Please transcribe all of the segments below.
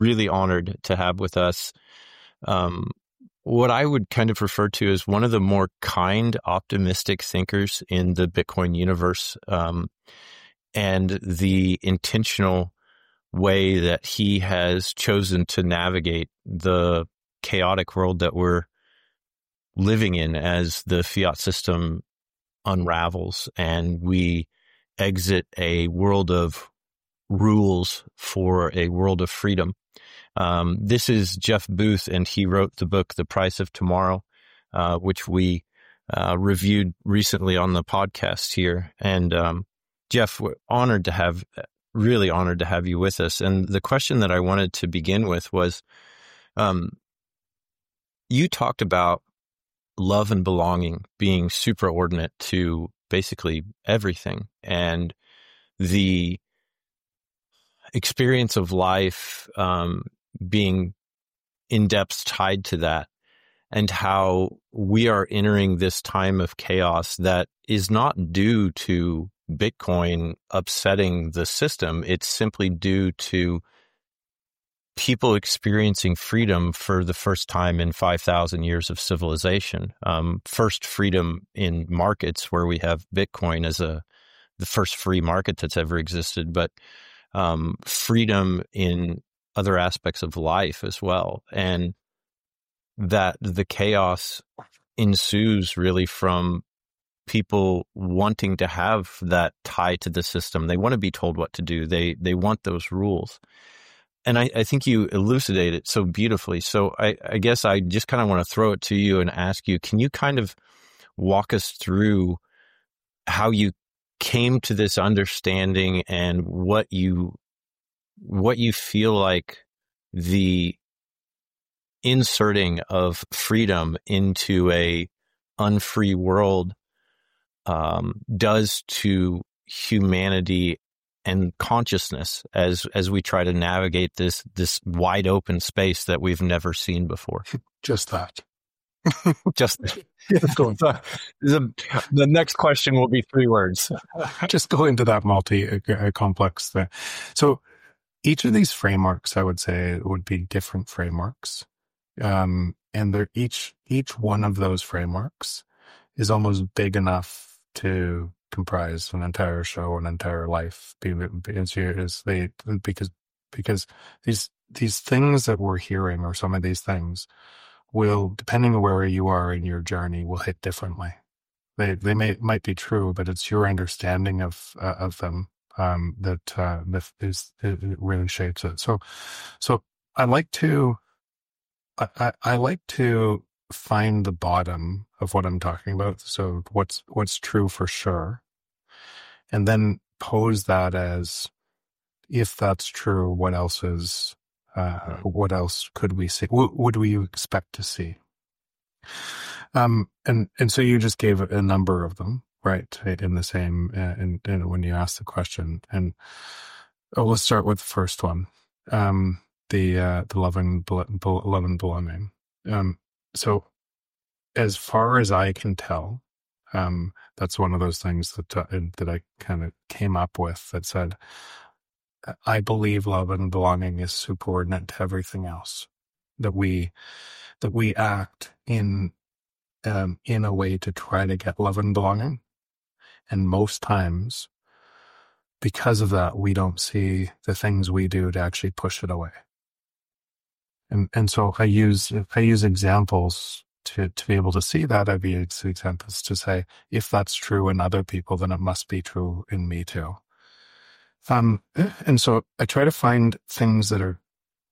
really honored to have with us what I would kind of refer to as one of the more kind, optimistic thinkers in the Bitcoin universe, and the intentional way that he has chosen to navigate the chaotic world that we're living in as the fiat system unravels and we exit a world of rules for a world of freedom. This is Jeff Booth, and he wrote the book, The Price of Tomorrow, which we reviewed recently on the podcast here. And Jeff, we're really honored to have you with us. And the question that I wanted to begin with was, you talked about love and belonging being supraordinate to basically everything, and the experience of life being in depth tied to that, and how we are entering this time of chaos that is not due to Bitcoin upsetting the system. It's simply due to people experiencing freedom for the first time in 5,000 years of civilization. First freedom in markets, where we have Bitcoin as the first free market that's ever existed, but freedom in other aspects of life as well. And that the chaos ensues really from people wanting to have that tie to the system. They want to be told what to do. They want those rules. And I think you elucidate it so beautifully. So I guess I just kind of want to throw it to you and ask you, can you kind of walk us through how you came to this understanding and what you feel like the inserting of freedom into a unfree world does to humanity and consciousness as we try to navigate this wide open space that we've never seen before? Just that. Just the next question will be 3 words. Just go into that complex thing. So each of these frameworks, I would say, would be different frameworks, and they're each one of those frameworks is almost big enough to comprise an entire show, an entire life, because these things that we're hearing, or some of these things, will, depending on where you are in your journey, will hit differently. They might be true, but it's your understanding of them that it really shapes it. So I like to find the bottom of what I'm talking about. So what's true for sure, and then pose that as, if that's true, what else is? What else could we see? What would we expect to see? And so you just gave a number of them, right? In the same, and when you asked the question, and let's start with the first one, the love and belonging. So as far as I can tell, that's one of those things that I kind of came up with, that said, I believe love and belonging is superordinate to everything else. That we act in a way to try to get love and belonging, and most times, because of that, we don't see the things we do to actually push it away. And so I use examples to be able to see that. I use examples to say, if that's true in other people, then it must be true in me too. And so I try to find things that are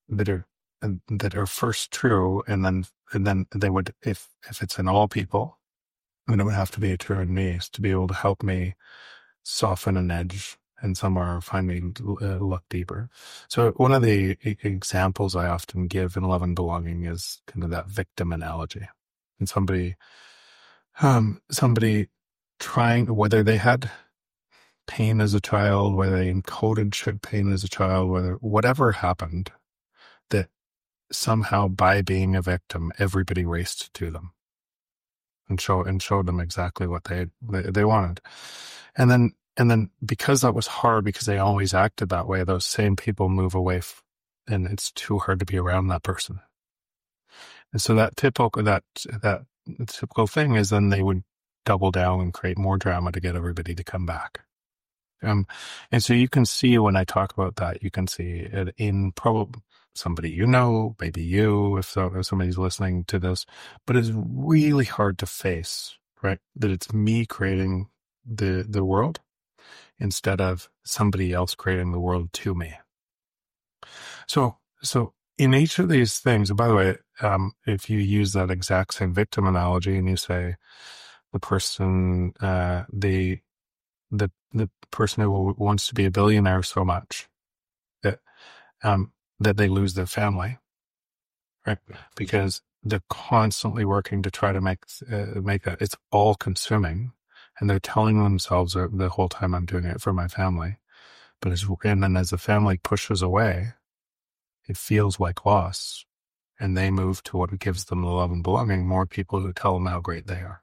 first true, and then they would, if it's in all people, then it would have to be true in me, to be able to help me soften an edge and somewhere find me look deeper. So one of the examples I often give in love and belonging is kind of that victim analogy, and somebody trying, whether they had pain as a child, whether they encoded pain as a child, whatever happened, that somehow by being a victim, everybody raced to them and showed them exactly what they wanted. And then because that was hard, because they always acted that way, those same people move away it's too hard to be around that person. And so that typical thing is then they would double down and create more drama to get everybody to come back. And so you can see when I talk about that, you can see it in probably somebody maybe you, if somebody's listening to this, but it's really hard to face, right? That it's me creating the world instead of somebody else creating the world to me. So in each of these things, and by the way, if you use that exact same victim analogy and you say the person, the person who wants to be a billionaire so much that they lose their family, right? Because they're constantly working to try to make that. It's all consuming, and they're telling themselves the whole time, I'm doing it for my family. And then as the family pushes away, it feels like loss, and they move to what gives them the love and belonging. More people who tell them how great they are.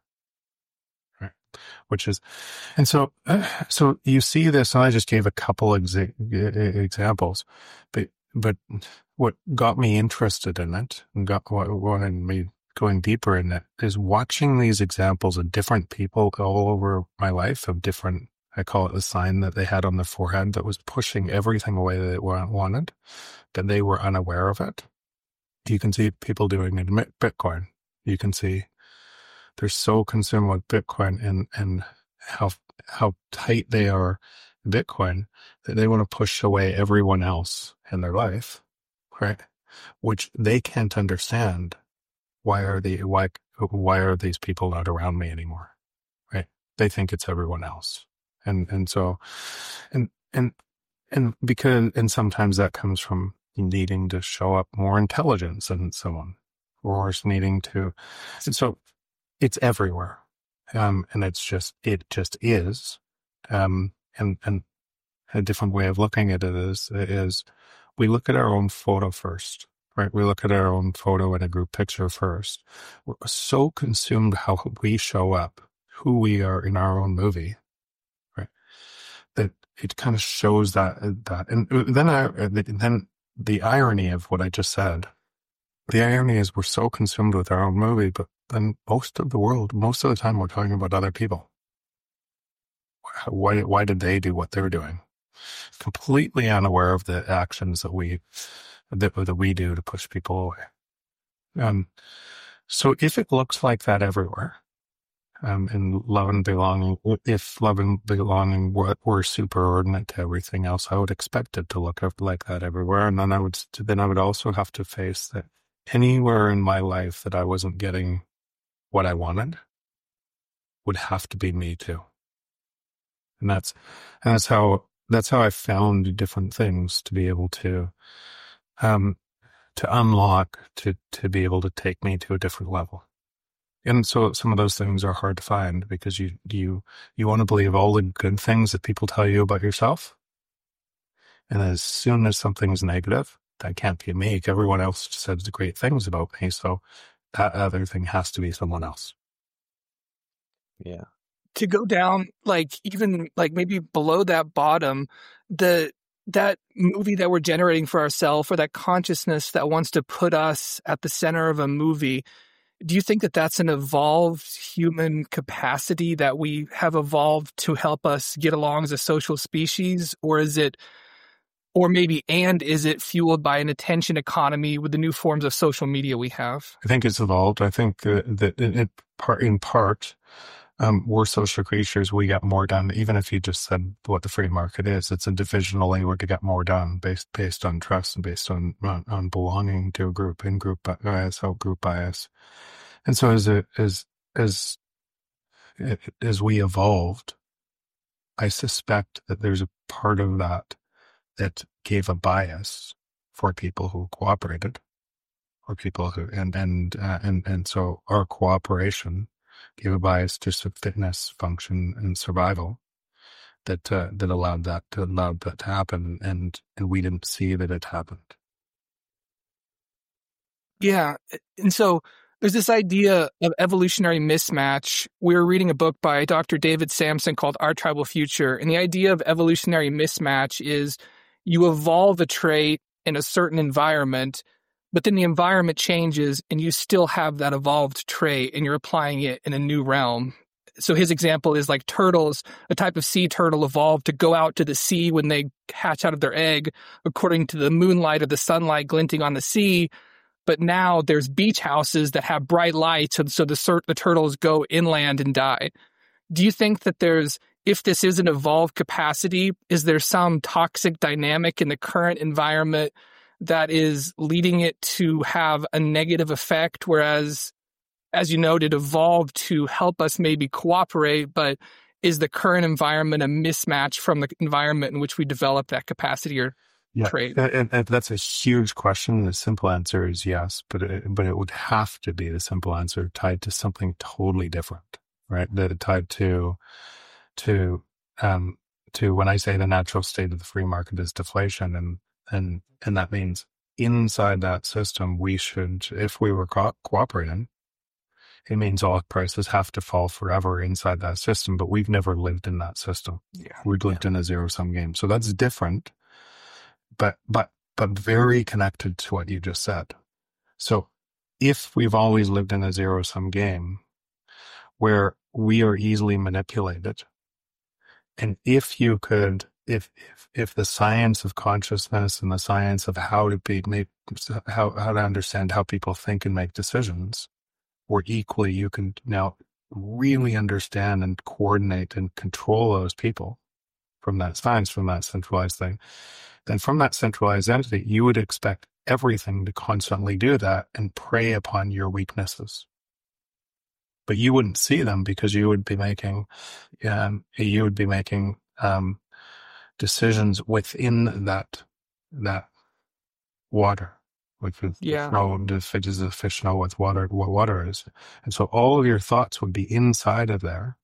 And so you see this, and I just gave a couple examples, but what got me interested in it and wanted me going deeper in it is watching these examples of different people all over my life of different, I call it the sign that they had on their forehead that was pushing everything away that they wanted, that they were unaware of it. You can see people doing it in Bitcoin. You can see they're so consumed with Bitcoin and how tight they are in Bitcoin that they want to push away everyone else in their life, right? Which they can't understand. Why are these people not around me anymore? Right? They think it's everyone else. And sometimes that comes from needing to show up more intelligence than someone, or needing to, and so it's everywhere. And it just is. And a different way of looking at it is we look at our own photo first, right? We look at our own photo in a group picture first. We're so consumed how we show up, who we are in our own movie, right? That it kind of shows that. And then the irony of what I just said, the irony is we're so consumed with our own movie, but then most of the time we're talking about other people. Why did they do what they're doing? Completely unaware of the actions that we do to push people away. So if it looks like that everywhere, in love and belonging, if love and belonging were superordinate to everything else, I would expect it to look like that everywhere. And then I would also have to face that anywhere in my life that I wasn't getting what I wanted would have to be me too. And that's how I found different things to be able to unlock, to be able to take me to a different level. And so some of those things are hard to find because you want to believe all the good things that people tell you about yourself. And as soon as something's negative, that can't be me. Everyone else says the great things about me. So that other thing has to be someone else. Yeah. To go down, even maybe below that bottom, that movie that we're generating for ourselves, or that consciousness that wants to put us at the center of a movie, do you think that that's an evolved human capacity that we have evolved to help us get along as a social species? Or is it fueled by an attention economy with the new forms of social media we have? I think it's evolved. I think that in part, we're social creatures. We get more done. Even if you just said what the free market is, it's a divisional labor to get more done based on trust and based on belonging to a group, in-group bias, out-group bias. And so as we evolved, I suspect that there's a part of that gave a bias for people who cooperated, or people who and so our cooperation gave a bias to fitness, function, and survival that allowed that to happen, and we didn't see that it happened. Yeah, and so there's this idea of evolutionary mismatch. We were reading a book by Dr. David Sampson called Our Tribal Future, and the idea of evolutionary mismatch is you evolve a trait in a certain environment, but then the environment changes and you still have that evolved trait and you're applying it in a new realm. So his example is like turtles, a type of sea turtle evolved to go out to the sea when they hatch out of their egg, according to the moonlight or the sunlight glinting on the sea. But now there's beach houses that have bright lights, so the turtles go inland and die. Do you think that if this is an evolved capacity, is there some toxic dynamic in the current environment that is leading it to have a negative effect, whereas, as you noted, evolved to help us maybe cooperate, but is the current environment a mismatch from the environment in which we develop that capacity or trait? And that's a huge question. The simple answer is yes, but it would have to be the simple answer tied to something totally different, right? That tied to when I say the natural state of the free market is deflation, and that means inside that system we should, if we were cooperating, it means all prices have to fall forever inside that system, but we've never lived in that system. We've lived in a zero-sum game. So that's different, but very connected to what you just said. So if we've always lived in a zero-sum game where we are easily manipulated, and if you could, if the science of consciousness and the science of how to understand how people think and make decisions, or equally, you can now really understand and coordinate and control those people from that science, from that centralized thing, then from that centralized entity, you would expect everything to constantly do that and prey upon your weaknesses. But you wouldn't see them because you would be making decisions within that water. Which is the fish know what water is. And so all of your thoughts would be inside of there.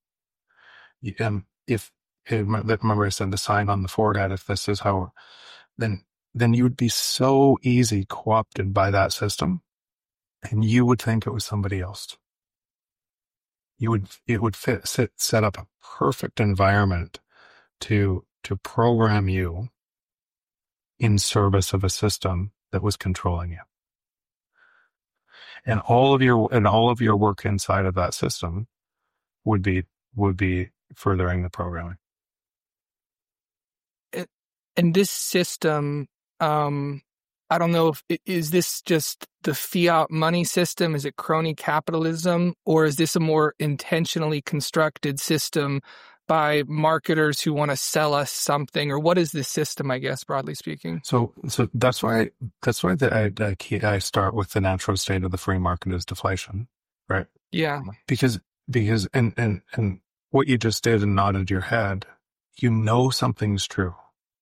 Remember I said the sign on the forehead, if this is how, then you would be so easy co-opted by that system, and you would think it was somebody else. It would set up a perfect environment to program you in service of a system that was controlling you. And all of your work inside of that system would be furthering the programming. And this system, I don't know is this just the fiat money system? Is it crony capitalism? Or is this a more intentionally constructed system by marketers who want to sell us something? Or what is this system, I guess, broadly speaking? So that's why I start with the natural state of the free market is deflation, right? Yeah. Because and what you just did and nodded your head, you know something's true.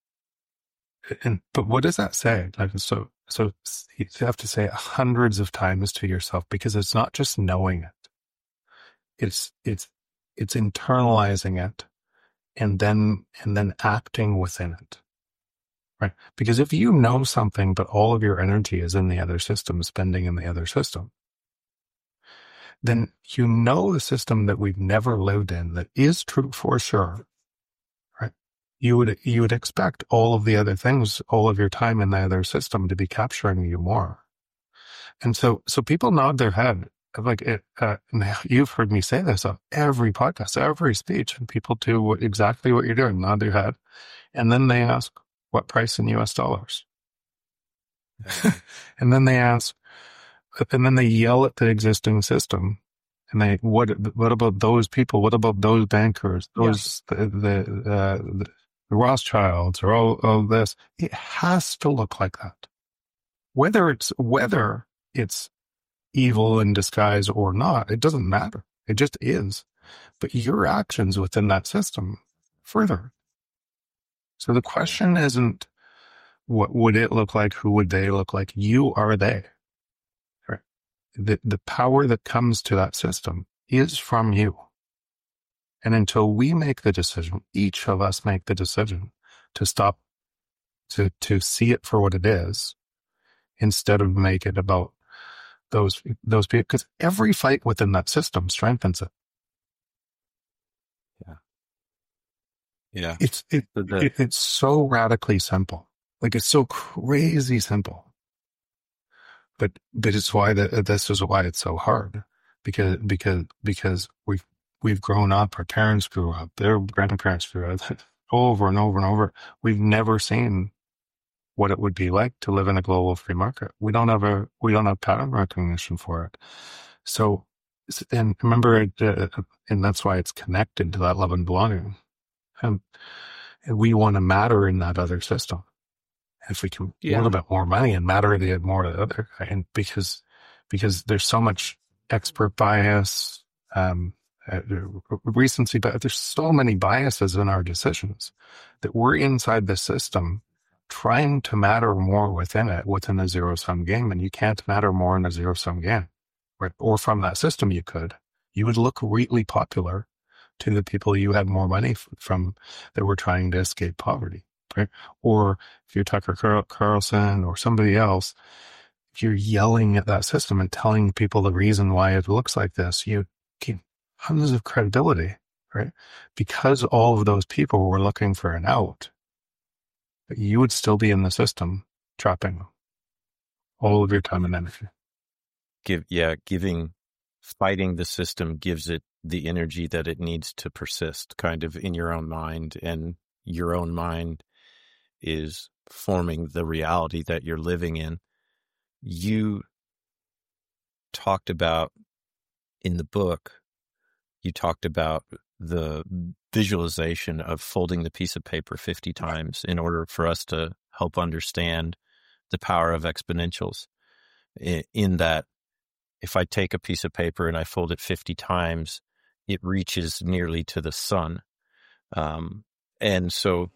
But what does that say? Like, so you have to say it hundreds of times to yourself, because it's not just knowing it. It's internalizing it and then acting within it. Right? Because if you know something, but all of your energy is in the other system, spending in the other system, then you know the system that we've never lived in that is true for sure. You would expect all of the other things, all of your time in the other system to be capturing you more. And so people nod their head. Like you've heard me say this on every podcast, every speech, and people do exactly what you're doing, nod their head. And then they ask, what price in US dollars? And then they yell at the existing system. And what about those people? What about those bankers? The Rothschilds or all this? It has to look like that. Whether it's evil in disguise or not, it doesn't matter. It just is. But your actions within that system further. So the question isn't what would it look like? Who would they look like? You are they. Right? The power that comes to that system is from you. And until we make the decision, each of us make the decision to stop, to see it for what it is, instead of make it about those people, because every fight within that system strengthens it. Yeah. It's so radically simple. Like, it's so crazy simple. But it's why this is why it's so hard, because we've grown up, our parents grew up, their grandparents grew up over and over and over. We've never seen what it would be like to live in a global free market. We don't have pattern recognition for it. So, and remember, and that's why it's connected to that love and belonging. And we want to matter in that other system. If we can a little bit more money and matter the more of the other, and because there's so much expert bias, recency, but there's so many biases in our decisions that we're inside the system trying to matter more within a zero-sum game, and you can't matter more in a zero-sum game, right? Or from that system, you would look really popular to the people you had more money from that were trying to escape poverty. Right? Or if you're Tucker Carlson or somebody else, if you're yelling at that system and telling people the reason why it looks like this, you gain tons of credibility, right? Because all of those people were looking for an out, you would still be in the system, trapping all of your time and energy. Fighting the system gives it the energy that it needs to persist, kind of in your own mind, and your own mind is forming the reality that you're living in. You talked about in the book, you talked about the visualization of folding the piece of paper 50 times in order for us to help understand the power of exponentials. In that, if I take a piece of paper and I fold it 50 times, it reaches nearly to the sun. And so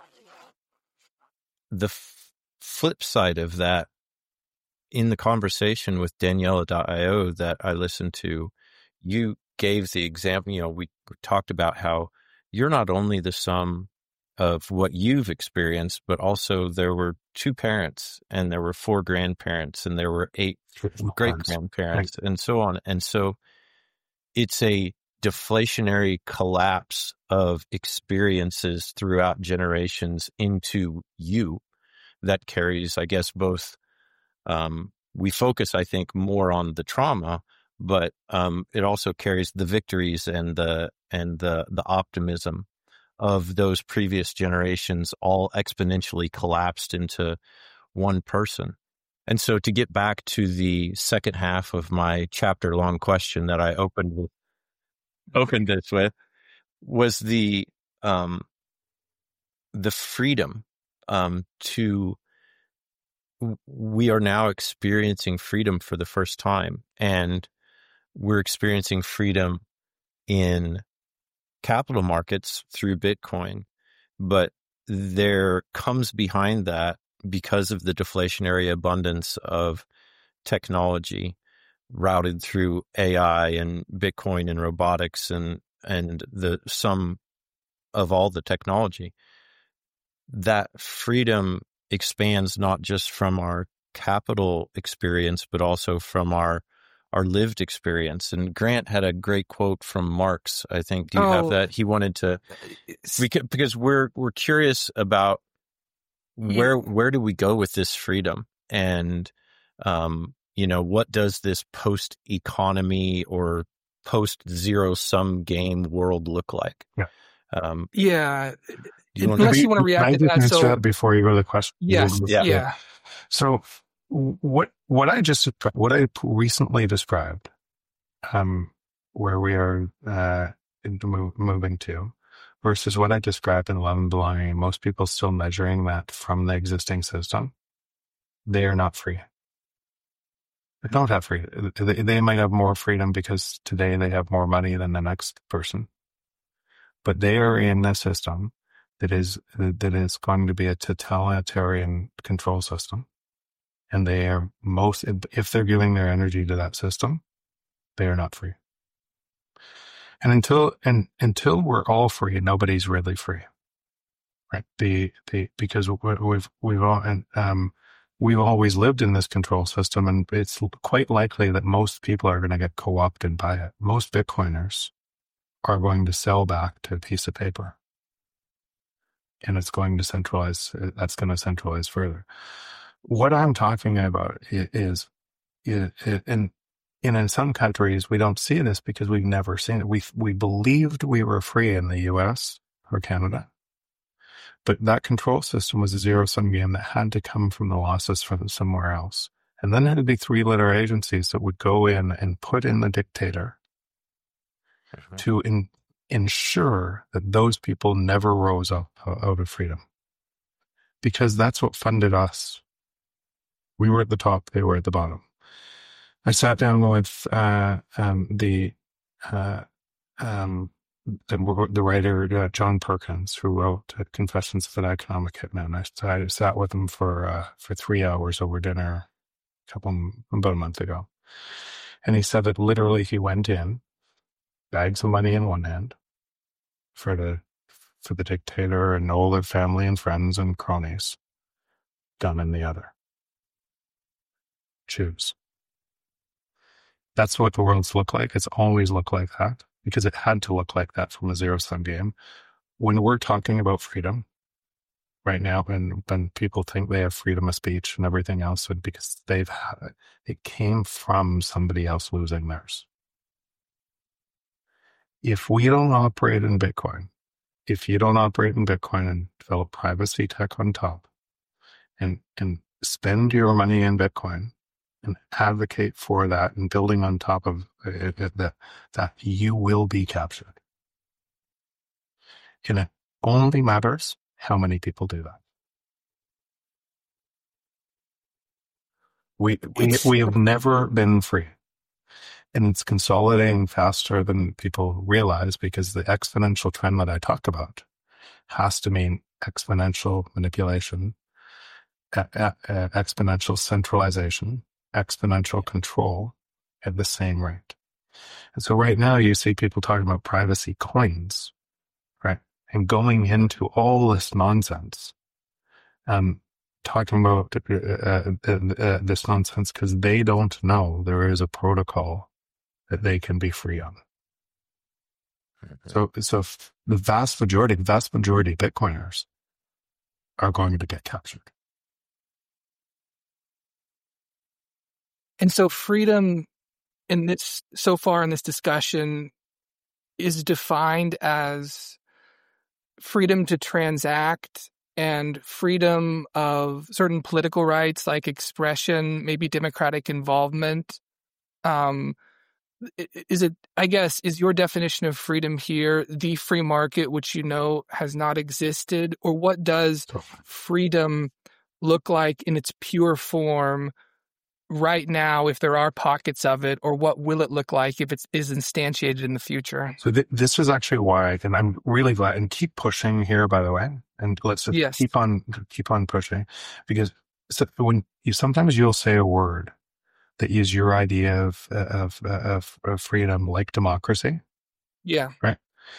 the flip side of that, in the conversation with Daniela.io that I listened to, you gave the example, we talked about how you're not only the sum of what you've experienced, but also there were 2 parents and there were 4 grandparents and there were 8 great grandparents and so on. And so it's a deflationary collapse of experiences throughout generations into you that carries, I guess, both. We focus, I think, more on the trauma, but it also carries the victories and the optimism of those previous generations, all exponentially collapsed into one person. And so, to get back to the second half of my chapter-long question that I opened this with, was the freedom to. We are now experiencing freedom for the first time, and we're experiencing freedom in capital markets through Bitcoin. But there comes behind that, because of the deflationary abundance of technology routed through AI and Bitcoin and robotics and the sum of all the technology, that freedom expands not just from our capital experience, but also from our lived experience. And Grant had a great quote from Marx. I think, do you have that? He wanted to, because we're curious about where do we go with this freedom? And, what does this post-economy or post-zero-sum game world look like? Yeah. Unless you want to react to that. So before you go to the question. Yes. Yeah. So what I recently described, where we are moving to, versus what I described in Love and Belonging, most people still measuring that from the existing system, they are not free. They don't have freedom. They might have more freedom because today they have more money than the next person, but they are in a system that is going to be a totalitarian control system. And they are if they're giving their energy to that system, they are not free. And until we're all free, nobody's really free, right? Because we've always lived in this control system, and it's quite likely that most people are going to get co-opted by it. Most Bitcoiners are going to sell back to a piece of paper. and it's going to centralize. That's going to centralize further. What I'm talking about is in some countries we don't see this because we've never seen it. We believed we were free in the U.S. or Canada, but that control system was a zero-sum game that had to come from the losses from somewhere else. And then there would be three-letter agencies that would go in and put in the dictator to ensure that those people never rose up out of freedom. Because that's what funded us. We were at the top, they were at the bottom. I sat down with the writer John Perkins, who wrote Confessions of an Economic Hitman. I sat with him for 3 hours over dinner about a month ago. And he said that literally he went in, bags of money in one hand for the dictator and all their family and friends and cronies, gun in the other. Choose. That's what the world's look like. It's always looked like that because it had to look like that from a zero-sum game. When we're talking about freedom right now, when people think they have freedom of speech and everything else, because they've had it, it came from somebody else losing theirs. If we don't operate in Bitcoin, if you don't operate in Bitcoin and develop privacy tech on top and spend your money in Bitcoin and advocate for that and building on top of it, that you will be captured. And it only matters how many people do that. We have never been free. And it's consolidating faster than people realize because the exponential trend that I talk about has to mean exponential manipulation, exponential centralization, exponential control at the same rate. And so right now you see people talking about privacy coins, right? And going into all this nonsense, talking about this nonsense because they don't know there is a protocol that they can be free on. So the vast majority of Bitcoiners are going to get captured. And so freedom so far in this discussion is defined as freedom to transact and freedom of certain political rights like expression, maybe democratic involvement. Is your definition of freedom here the free market, which has not existed? Or what does freedom look like in its pure form right now, if there are pockets of it, or what will it look like if it is instantiated in the future? So this is actually why, and I'm really glad, and keep pushing here, by the way, and let's just keep on pushing, because sometimes you'll say a word that is your idea of freedom, like democracy. Yeah. Right.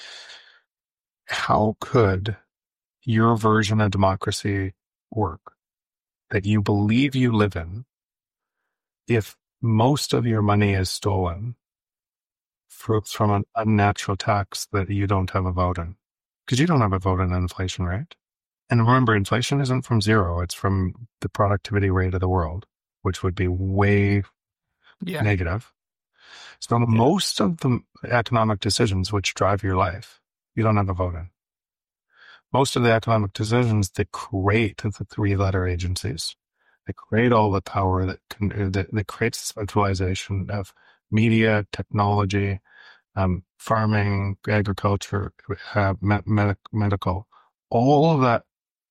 How could your version of democracy work that you believe you live in if most of your money is stolen from an unnatural tax that you don't have a vote in? Because you don't have a vote in inflation rate. And remember, inflation isn't from zero. It's from the productivity rate of the world, which would be way negative. So most of the economic decisions which drive your life, you don't have a vote in. Most of the economic decisions that create the three-letter agencies, that create all the power that creates centralization of media, technology, farming, agriculture, medical, all of that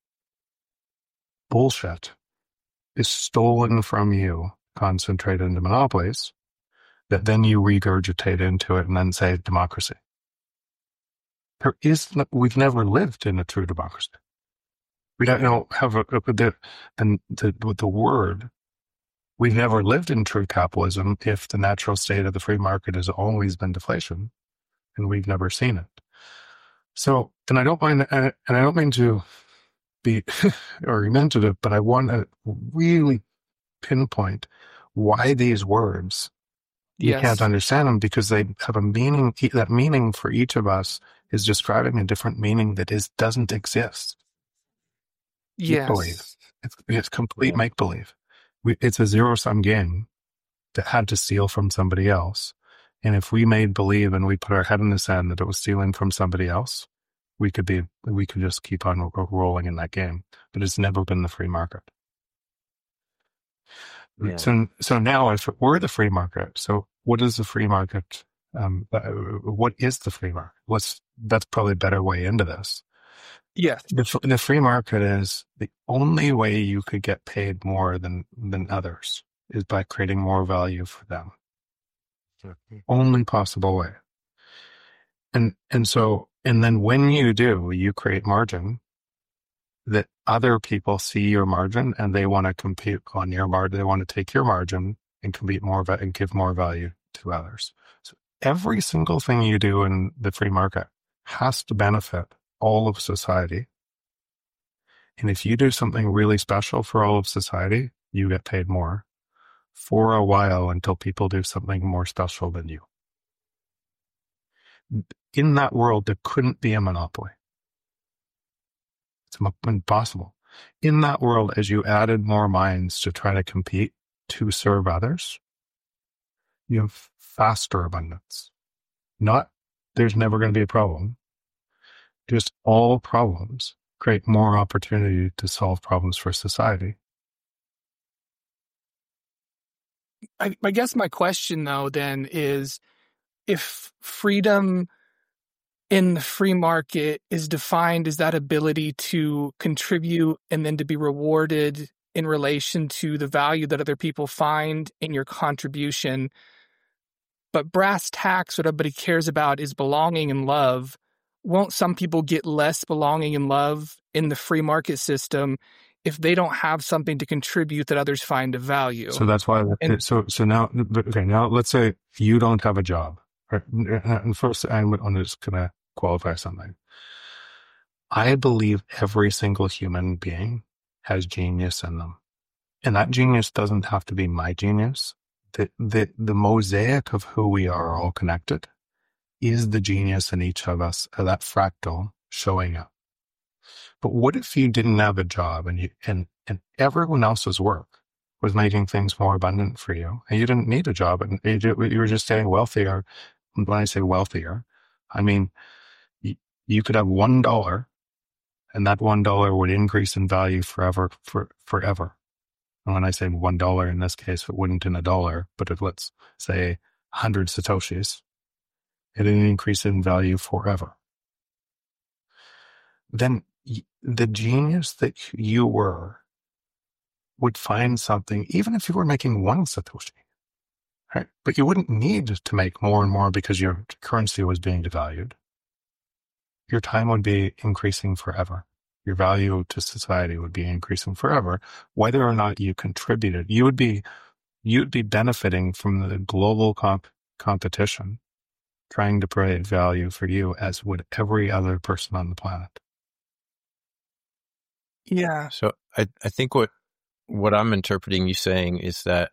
bullshit is stolen from you, concentrated into monopolies, that then you regurgitate into it and then say democracy. We've never lived in a true democracy. We don't have the word. We've never lived in true capitalism if the natural state of the free market has always been deflation, and we've never seen it. So, and I don't mean to be argumentative, but I want to really pinpoint why these words, you can't understand them because they have a meaning. That meaning for each of us is describing a different meaning that doesn't exist. make-believe. Yes. It's complete Yeah. make-believe. It's a zero-sum game that had to steal from somebody else. And if we made believe and we put our head in the sand that it was stealing from somebody else, we could just keep on rolling in that game. But it's never been the free market. Yeah. So now if it were the free market, so what is the free market? What is the free market? That's probably a better way into this. Yes. The free market is the only way you could get paid more than others is by creating more value for them. Only possible way. And then when you do, you create margin that other people see your margin and they want to compete on your margin. They want to take your margin and compete more and give more value to others. So every single thing you do in the free market has to benefit all of society. And if you do something really special for all of society, you get paid more for a while until people do something more special than you. In that world, there couldn't be a monopoly. It's impossible. In that world, as you added more minds to try to compete to serve others, you have faster abundance. Not there's never going to be a problem. Just all problems create more opportunity to solve problems for society. I guess my question, though, then is if freedom in the free market is defined as that ability to contribute and then to be rewarded in relation to the value that other people find in your contribution, but brass tacks, what everybody cares about is belonging and love, won't some people get less belonging and love in the free market system if they don't have something to contribute that others find of value? So that's why. So now, okay. Now let's say you don't have a job. Right? And first, I'm just gonna qualify something. I believe every single human being has genius in them, and that genius doesn't have to be my genius. The mosaic of who we are all connected is the genius in each of us, that fractal showing up. But what if you didn't have a job and everyone else's work was making things more abundant for you, and you didn't need a job, and you were just getting wealthier? And when I say wealthier, I mean you could have $1, and that $1 would increase in value forever. And when I say $1 in this case, it wouldn't in a dollar, but if let's say 100 satoshis, it'd increase in value forever. Then the genius that you were would find something, even if you were making 1 satoshi, right? But you wouldn't need to make more and more because your currency was being devalued. Your time would be increasing forever. Your value to society would be increasing forever, whether or not you contributed. You'd be benefiting from the global competition, trying to create value for you, as would every other person on the planet. Yeah. So I think what I'm interpreting you saying is that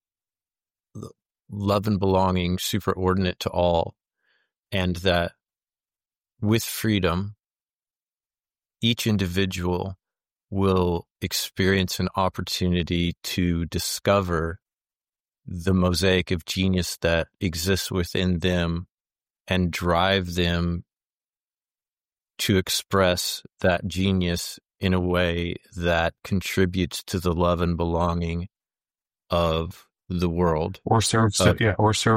love and belonging superordinate to all, and that with freedom, each individual will experience an opportunity to discover the mosaic of genius that exists within them and drive them to express that genius in a way that contributes to the love and belonging of the world, or serve society,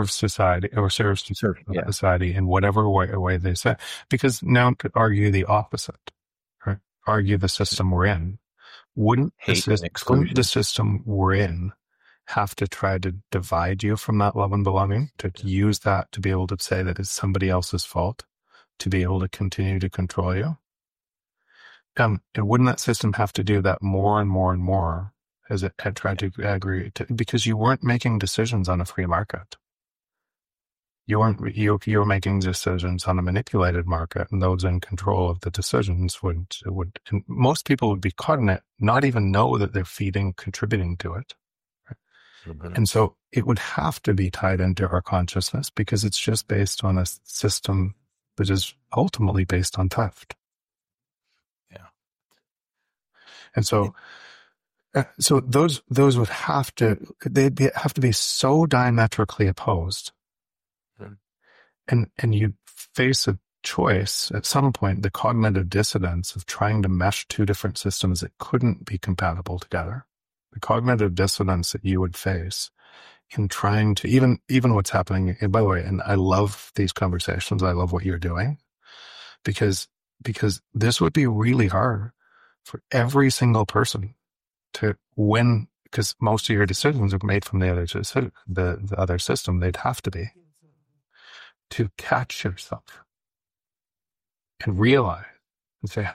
society in whatever way they say. Because now to argue the opposite, right? Argue the system we're in. Wouldn't the system we're in have to try to divide you from that love and belonging, to use that to be able to say that it's somebody else's fault, to be able to continue to control you? And wouldn't that system have to do that more and more and more as it had tried to agree to, because you weren't making decisions on a free market. You were making decisions on a manipulated market, and those in control of the decisions would and most people would be caught in it, not even know that they're contributing to it. Right? And so it would have to be tied into our consciousness, because it's just based on a system that is ultimately based on theft. Yeah. And so those would have to be so diametrically opposed, and you'd face a choice at some point, the cognitive dissonance of trying to mesh two different systems that couldn't be compatible together. The cognitive dissonance that you would face in trying to even what's happening. And by the way, and I love these conversations. I love what you're doing because this would be really hard for every single person to win, because most of your decisions are made from the other system. They'd have to be to catch yourself and realize and say,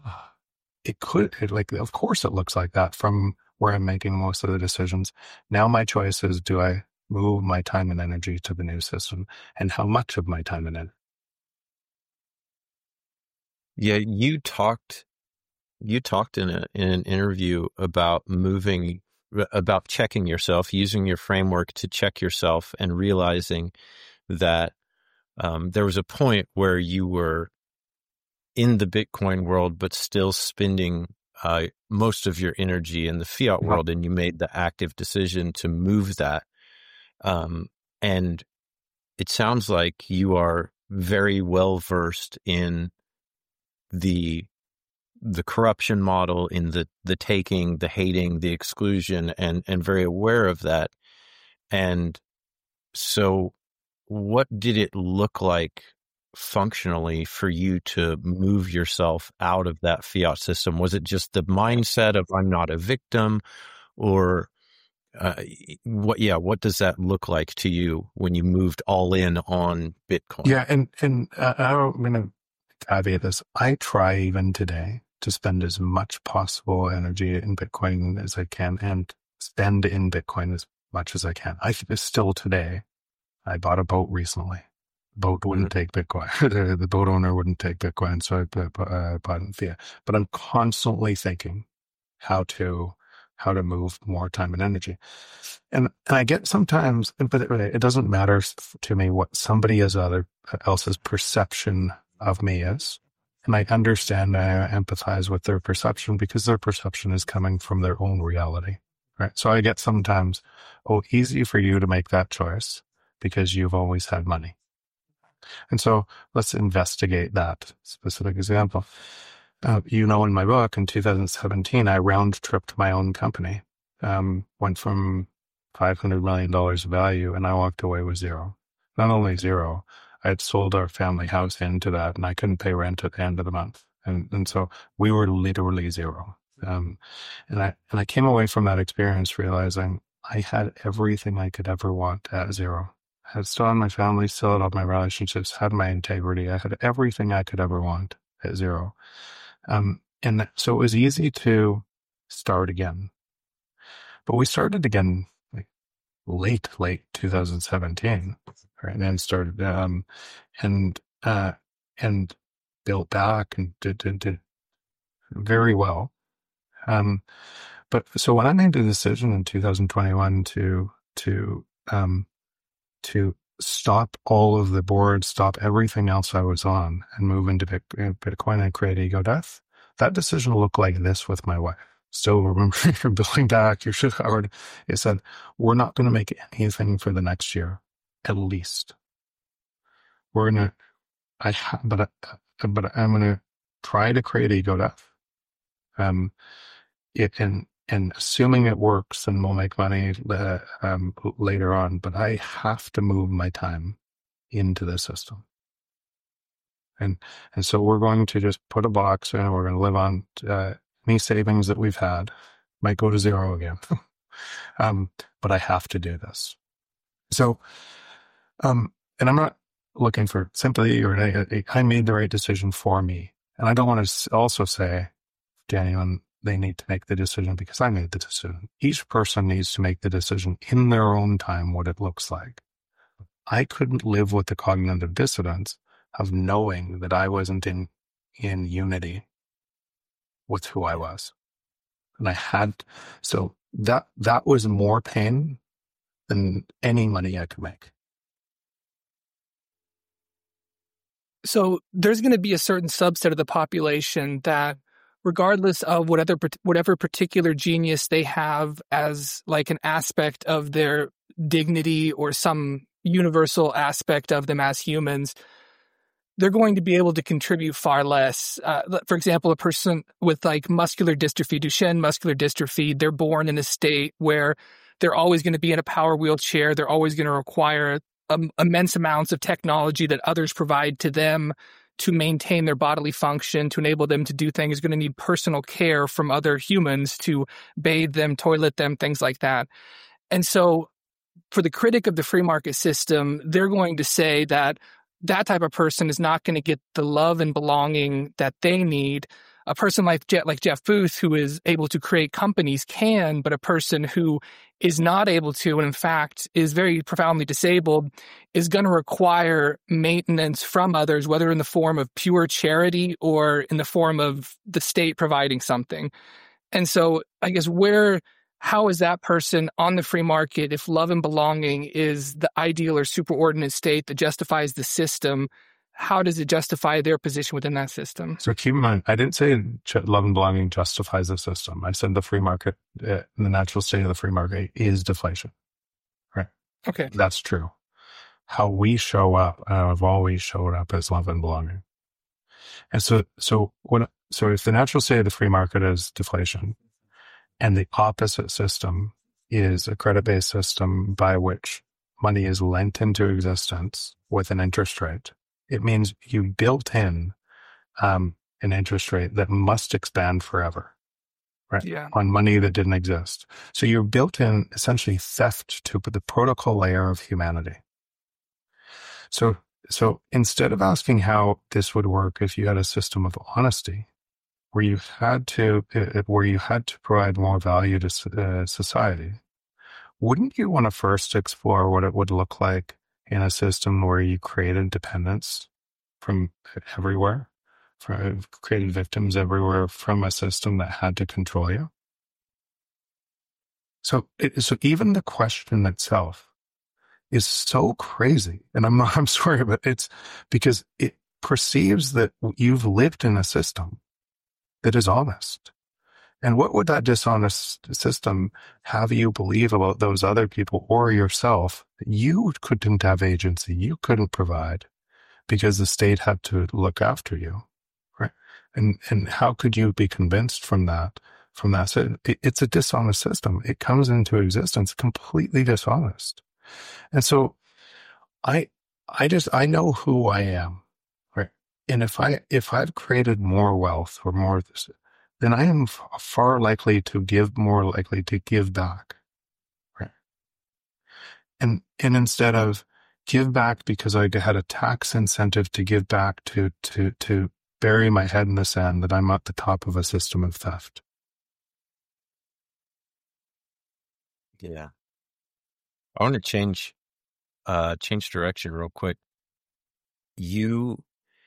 of course it looks like that from where I'm making most of the decisions. Now my choice is, do I move my time and energy to the new system, and how much of my time and energy? Yeah, you talked in an interview about checking yourself, using your framework to check yourself, and realizing that there was a point where you were in the Bitcoin world, but still spending most of your energy in the fiat world, and you made the active decision to move that. And it sounds like you are very well versed in the corruption model, in the taking, the hating, the exclusion, and very aware of that. And so what did it look like functionally for you to move yourself out of that fiat system? Was it just the mindset of I'm not a victim, or what does that look like to you when you moved all in on Bitcoin? Yeah, and I'm going to caveat this. I try even today to spend as much possible energy in Bitcoin as I can, and spend in Bitcoin as much as I can. Still today, I bought a boat recently. The boat wouldn't take Bitcoin. The boat owner wouldn't take Bitcoin, so I bought in fiat. But I'm constantly thinking how to move more time and energy. And I get sometimes, but it doesn't matter to me what somebody else's perception of me is. And I understand, I empathize with their perception, because their perception is coming from their own reality, right? So I get sometimes, easy for you to make that choice because you've always had money. And so let's investigate that specific example. In my book in 2017, I round-tripped my own company, went from $500 million of value, and I walked away with zero. Not only zero, I had sold our family house into that, and I couldn't pay rent at the end of the month. And so we were literally zero. And I came away from that experience realizing I had everything I could ever want at zero. I had still had my family, still had all my relationships, had my integrity. I had everything I could ever want at zero. And so it was easy to start again. But we started again late 2017, right? And then started and built back and did very well. But so when I made the decision in 2021 to stop all of the boards, stop everything else I was on, and move into Bitcoin and create Ego Death, that decision looked like this with my wife. Still remember, you're building back, you're Howard. It said, we're not going to make anything for the next year, at least. We're going to, but I'm going to try to create Ego Death. And assuming it works, and we'll make money later on, but I have to move my time into the system. And so we're going to just put a box in, we're going to live on any savings that we've had, might go to zero again. But I have to do this. So, and I'm not looking for sympathy or I made the right decision for me. And I don't want to also say to anyone, they need to make the decision because I made the decision. Each person needs to make the decision in their own time, what it looks like. I couldn't live with the cognitive dissonance of knowing that I wasn't in unity with who I was. And I had, so that was more pain than any money I could make. So there's going to be a certain subset of the population that regardless of whatever particular genius they have as like an aspect of their dignity or some universal aspect of them as humans, they're going to be able to contribute far less. For example, a person with like muscular dystrophy, Duchenne muscular dystrophy, they're born in a state where they're always going to be in a power wheelchair. They're always going to require immense amounts of technology that others provide to them to maintain their bodily function, to enable them to do things. Going to need personal care from other humans to bathe them, toilet them, things like that. And so for the critic of the free market system, they're going to say that that type of person is not going to get the love and belonging that they need. A person like Jeff Booth, who is able to create companies, can, but a person who is not able to, and in fact is very profoundly disabled, is going to require maintenance from others, whether in the form of pure charity or in the form of the state providing something. And so I guess how is that person on the free market if love and belonging is the ideal or superordinate state that justifies the system? How does it justify their position within that system? So keep in mind, I didn't say love and belonging justifies the system. I said the free market, the natural state of the free market is deflation. Right? Okay. That's true. How we show up, I've always showed up as love and belonging. And so if the natural state of the free market is deflation, and the opposite system is a credit-based system by which money is lent into existence with an interest rate, it means you built in an interest rate that must expand forever, right? Yeah. On money that didn't exist. So you're built in essentially theft to the protocol layer of humanity. So instead of asking how this would work if you had a system of honesty, where you had to provide more value to society, wouldn't you want to first explore what it would look like in a system where you created dependence from everywhere, created victims everywhere from a system that had to control you? So even the question itself is so crazy, and I'm sorry, but it's because it perceives that you've lived in a system that is honest. And what would that dishonest system have you believe about those other people or yourself that you couldn't have agency, you couldn't provide because the state had to look after you, right? And how could you be convinced from that? It's a dishonest system. It comes into existence completely dishonest. And so I know who I am. And if I've created more wealth or more of this, then I am more likely to give back. Right. And instead of give back because I had a tax incentive to give back to bury my head in the sand that I'm at the top of a system of theft. Yeah. I want to change direction real quick. You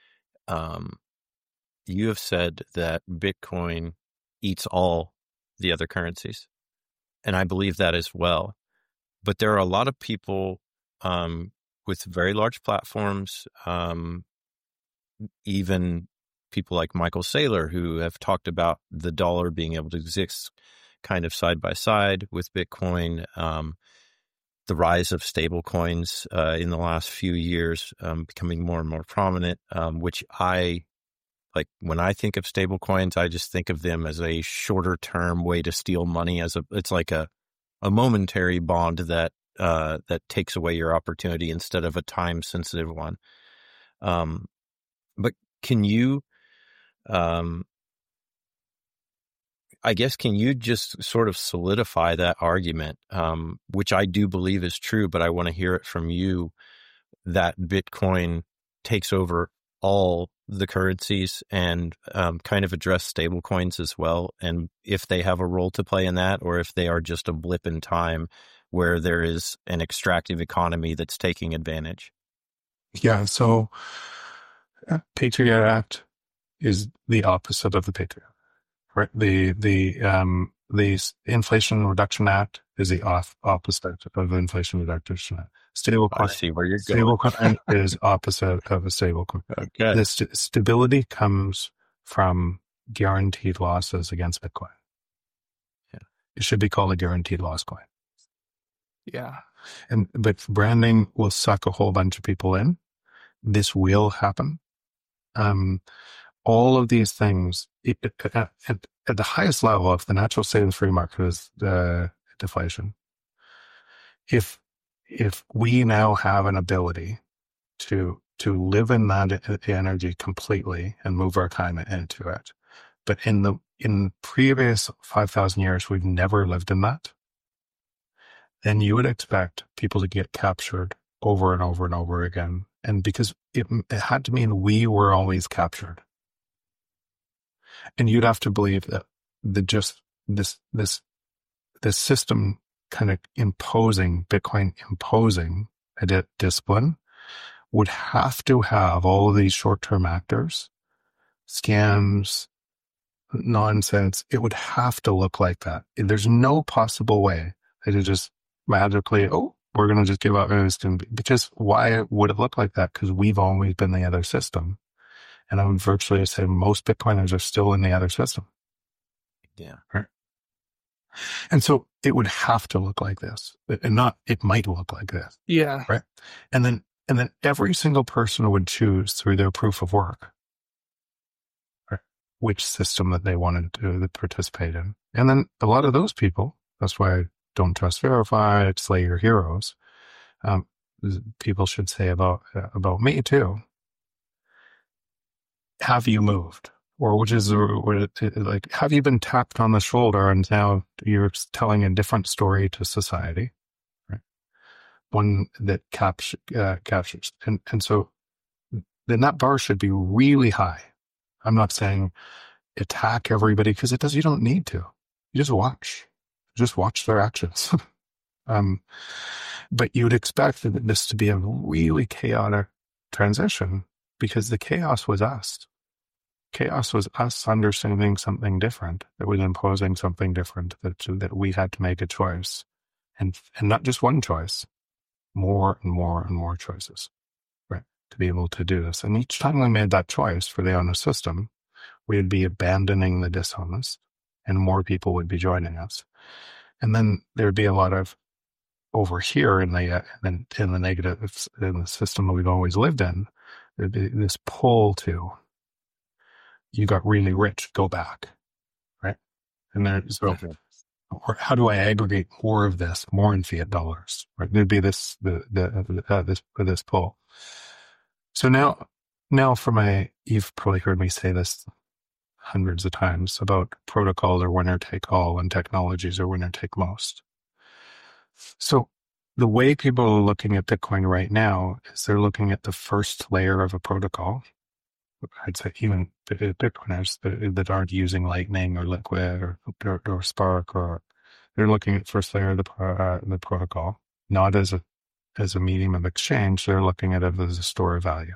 have said that Bitcoin eats all the other currencies, and I believe that as well. But there are a lot of people with very large platforms, even people like Michael Saylor, who have talked about the dollar being able to exist kind of side by side with Bitcoin. The rise of stable coins in the last few years becoming more and more prominent, which when I think of stable coins, I just think of them as a shorter term way to steal money. It's like a momentary bond that takes away your opportunity instead of a time sensitive one. But can you, can you just sort of solidify that argument, which I do believe is true, but I want to hear it from you, that Bitcoin takes over all the currencies and kind of address stable coins as well, and if they have a role to play in that, or if they are just a blip in time where there is an extractive economy that's taking advantage? Yeah, so Patriot Act is the opposite of the Patriot Act. Right. The Inflation Reduction Act is the opposite of the Inflation Reduction Act. I see where you're going. Stablecoin is opposite of a stablecoin. Okay. The stability comes from guaranteed losses against Bitcoin. Yeah. It should be called a guaranteed loss coin. Yeah. But branding will suck a whole bunch of people in. This will happen. All of these things, at the highest level of the natural state of the free market is deflation. If we now have an ability to live in that energy completely and move our time into it, but in previous 5,000 years we've never lived in that, then you would expect people to get captured over and over and over again. And because it had to mean we were always captured. And you'd have to believe that this system kind of Bitcoin imposing a discipline would have to have all of these short-term actors, scams, nonsense. It would have to look like that. There's no possible way that it just magically, we're going to just give up. Because why would it look like that? Because we've always been the other system. And I would virtually say most Bitcoiners are still in the other system. Yeah. Right. And so it would have to look like this, and not, it might look like this. Yeah. Right. And then every single person would choose through their proof of work, right, which system that they wanted to participate in. And then a lot of those people, that's why I don't trust verify, slay your heroes. People should say about me too. Have you moved? Or which is like, have you been tapped on the shoulder and now you're telling a different story to society, right? One that captures. And so then that bar should be really high. I'm not saying attack everybody because you don't need to. You just watch their actions. But you'd expect this to be a really chaotic transition because the chaos was us. Chaos was us understanding something different, that was imposing something different, that we had to make a choice. And not just one choice, more and more and more choices, right, to be able to do this. And each time we made that choice for the honest system, we would be abandoning the dishonest and more people would be joining us. And then there'd be a lot of over here in the negative, in the system that we've always lived in, there'd be this pull to, you got really rich, go back, right? And there's, or how do I aggregate more of this, more in fiat dollars, right? There'd be this pull. So now you've probably heard me say this hundreds of times about protocols are winner take all and technologies are winner take most. So the way people are looking at Bitcoin right now is they're looking at the first layer of a protocol. I'd say even Bitcoiners that aren't using Lightning or Liquid or Spark, or they're looking at first layer of the protocol, not as a medium of exchange. They're looking at it as a store of value.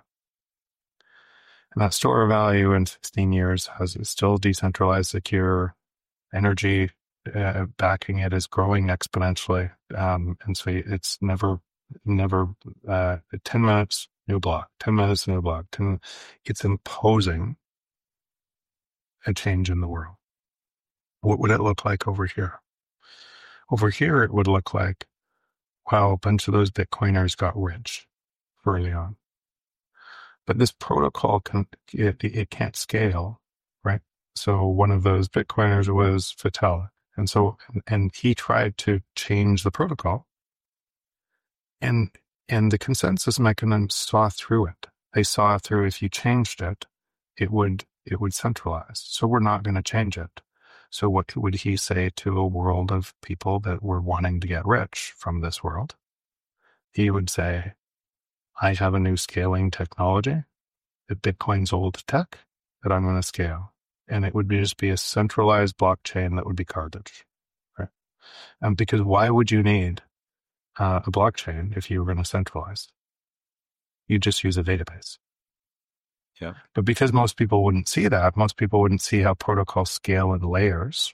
And that store of value in 16 years has still decentralized, secure energy backing it is growing exponentially. And so it's never 10 minutes, new block, 10 minutes, new block. It's imposing a change in the world. What would it look like over here? Over here, it would look like, wow, a bunch of those Bitcoiners got rich early on. But this protocol it can't scale, right? So one of those Bitcoiners was Vitalik. And he tried to change the protocol. And the consensus mechanism saw through it. They saw through, if you changed it, it would centralize. So we're not going to change it. So what would he say to a world of people that were wanting to get rich from this world? He would say, I have a new scaling technology, that Bitcoin's old tech, that I'm going to scale. And it would just be a centralized blockchain that would be garbage. Right? Because why would you need a blockchain if you were going to centralize? You just use a database. Yeah. But because most people wouldn't see that, most people wouldn't see how protocols scale in layers.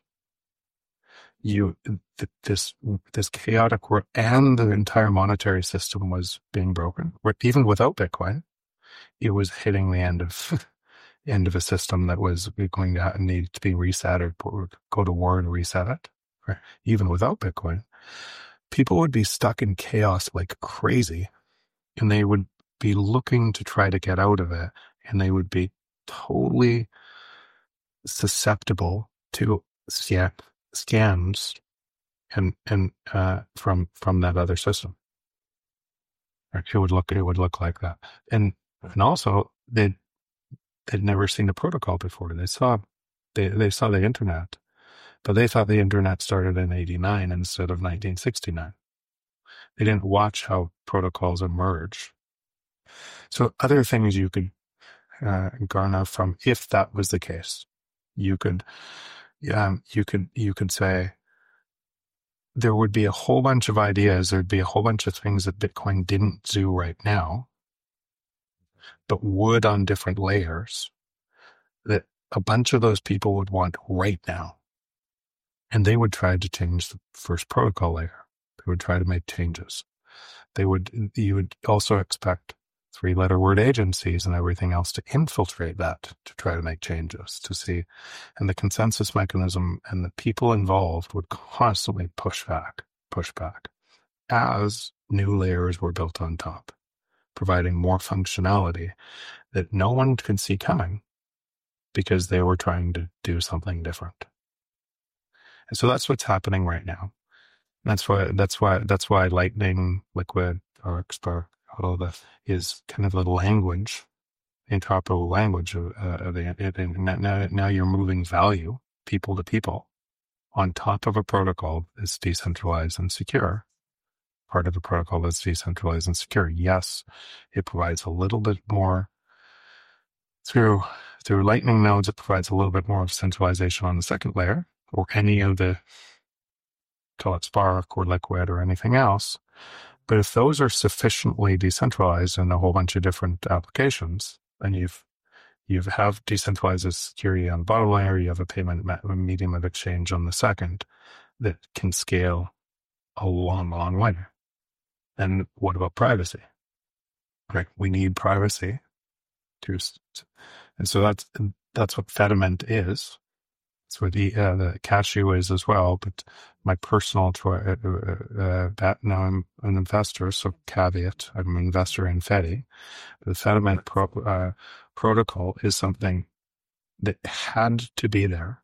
This chaotic world and the entire monetary system was being broken. Even without Bitcoin, it was hitting the end of end of a system that was going to need to be reset or go to war and reset it, right? Even without Bitcoin, people would be stuck in chaos like crazy, and they would be looking to try to get out of it, and they would be totally susceptible to scams and from that other system. It would look like that, and also they'd never seen a protocol before. They saw the internet, but they thought the internet started in 1989 instead of 1969. They didn't watch how protocols emerge. So other things you could garner from, if that was the case, you could say there would be a whole bunch of ideas. There'd be a whole bunch of things that Bitcoin didn't do right now, but would on different layers, that a bunch of those people would want right now. And they would try to change the first protocol layer. They would try to make changes. You would also expect 3-letter word agencies and everything else to infiltrate that, to try to make changes, to see. And the consensus mechanism and the people involved would constantly push back, as new layers were built on top, providing more functionality that no one could see coming because they were trying to do something different. And so that's what's happening right now. That's why Lightning, Liquid, or Spark, all of that is kind of the language, the interoperable language of the. Now you're moving value, people to people, on top of a protocol that's decentralized and secure. Part of a protocol that's decentralized and secure. Yes, it provides a little bit more through Lightning nodes. It provides a little bit more of centralization on the second layer, or any of the, call it Spark or Liquid or anything else. But if those are sufficiently decentralized in a whole bunch of different applications, then you have decentralized security on the bottom layer, you have a payment medium of exchange on the second that can scale a long, long way. And what about privacy? Right? We need privacy and so that's what Fediment is. That's what the Cashew is as well. But my personal now I'm an investor, so caveat, I'm an investor in Fedi. The Fediment protocol is something that had to be there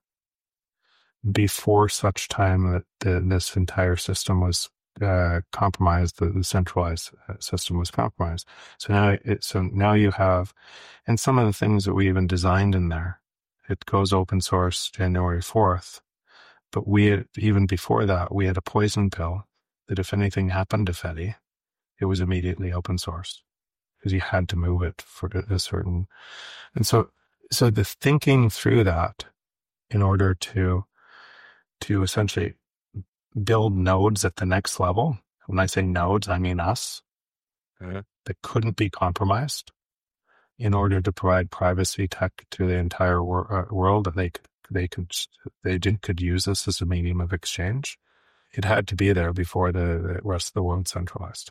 before such time that this entire system was compromised. The centralized system was compromised. So now you have, and some of the things that we even designed in there, it goes open source January 4th. But even before that, we had a poison pill that if anything happened to Fedi, it was immediately open source because you had to move it for a certain. And so the thinking through that in order to essentially build nodes at the next level. When I say nodes, I mean us, that couldn't be compromised, in order to provide privacy tech to the entire world, that they could use this as a medium of exchange. It had to be there before the rest of the world centralized.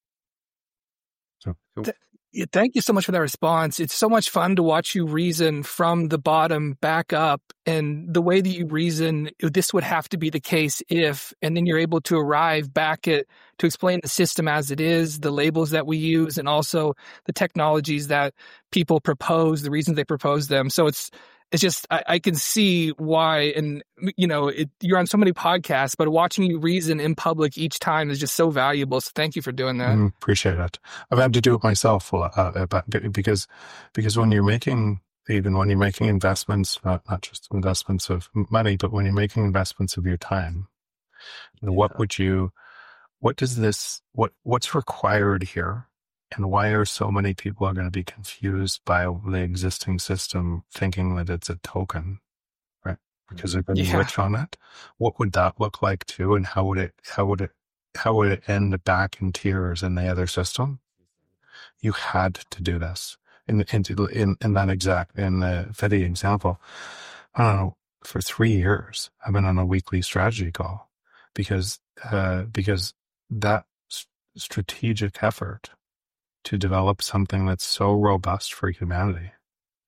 So. Thank you so much for that response. It's so much fun to watch you reason from the bottom back up, and the way that you reason, this would have to be the case if, and then you're able to arrive back to explain the system as it is, the labels that we use, and also the technologies that people propose, the reasons they propose them. So it's just, I can see why, and you're on so many podcasts, but watching you reason in public each time is just so valuable. So thank you for doing that. Appreciate it. I've had to do it myself because when you're making investments, not just investments of money, but when you're making investments of your time, what's required here? And why are so many people going to be confused by the existing system, thinking that it's a token, right? Because they're going to rich on it. What would that look like too? And how would it end back in tiers in the other system? You had to do this in the Fedi example. I don't know, for 3 years I've been on a weekly strategy call because that strategic effort to develop something that's so robust for humanity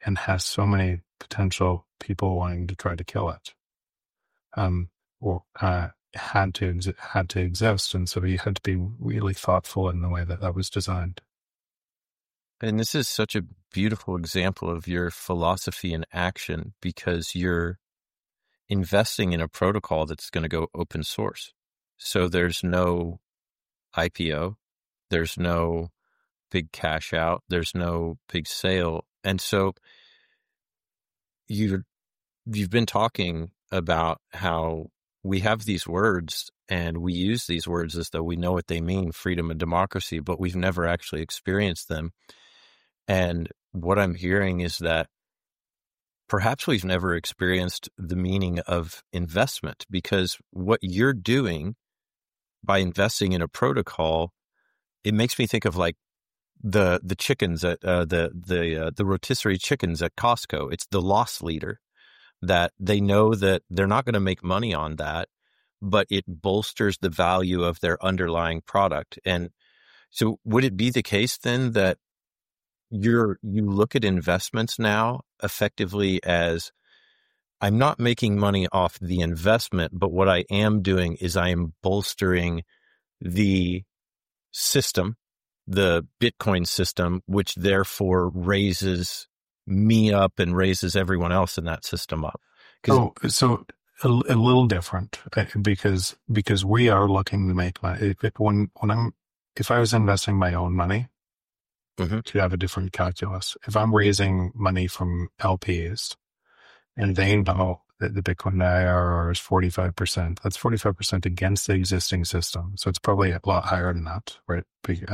and has so many potential people wanting to try to kill it, or had to exist, and so you had to be really thoughtful in the way that was designed. And this is such a beautiful example of your philosophy in action, because you're investing in a protocol that's going to go open source. So there's no IPO, there's no big cash out, there's no big sale. And so you've been talking about how we have these words and we use these words as though we know what they mean, freedom and democracy, but we've never actually experienced them. And what I'm hearing is that perhaps we've never experienced the meaning of investment, because what you're doing by investing in a protocol, it makes me think of like the chickens at the rotisserie chickens at Costco. It's the loss leader, that they know that they're not going to make money on that, but it bolsters the value of their underlying product. And so would it be the case then that you look at investments now effectively as, I'm not making money off the investment, but what I am doing is I am bolstering the system, the Bitcoin system, which therefore raises me up and raises everyone else in that system up? So a little different, because we are looking to make money. If I was investing my own money, to have a different calculus. If I'm raising money from LPs and they know that the Bitcoin IRR is 45%, that's 45% against the existing system. So it's probably a lot higher than that, right?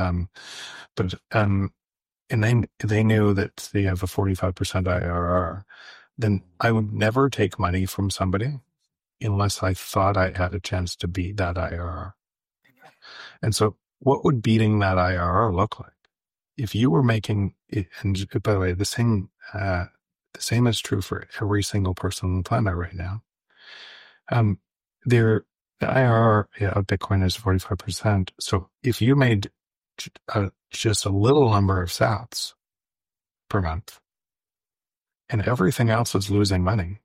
And they knew that they have a 45% IRR, then I would never take money from somebody unless I thought I had a chance to beat that IRR. And so what would beating that IRR look like? If you were making it, and by the way, the same is true for every single person on the planet right now. The IRR of Bitcoin is 45%. So if you made just a little number of sats per month, and everything else is losing money,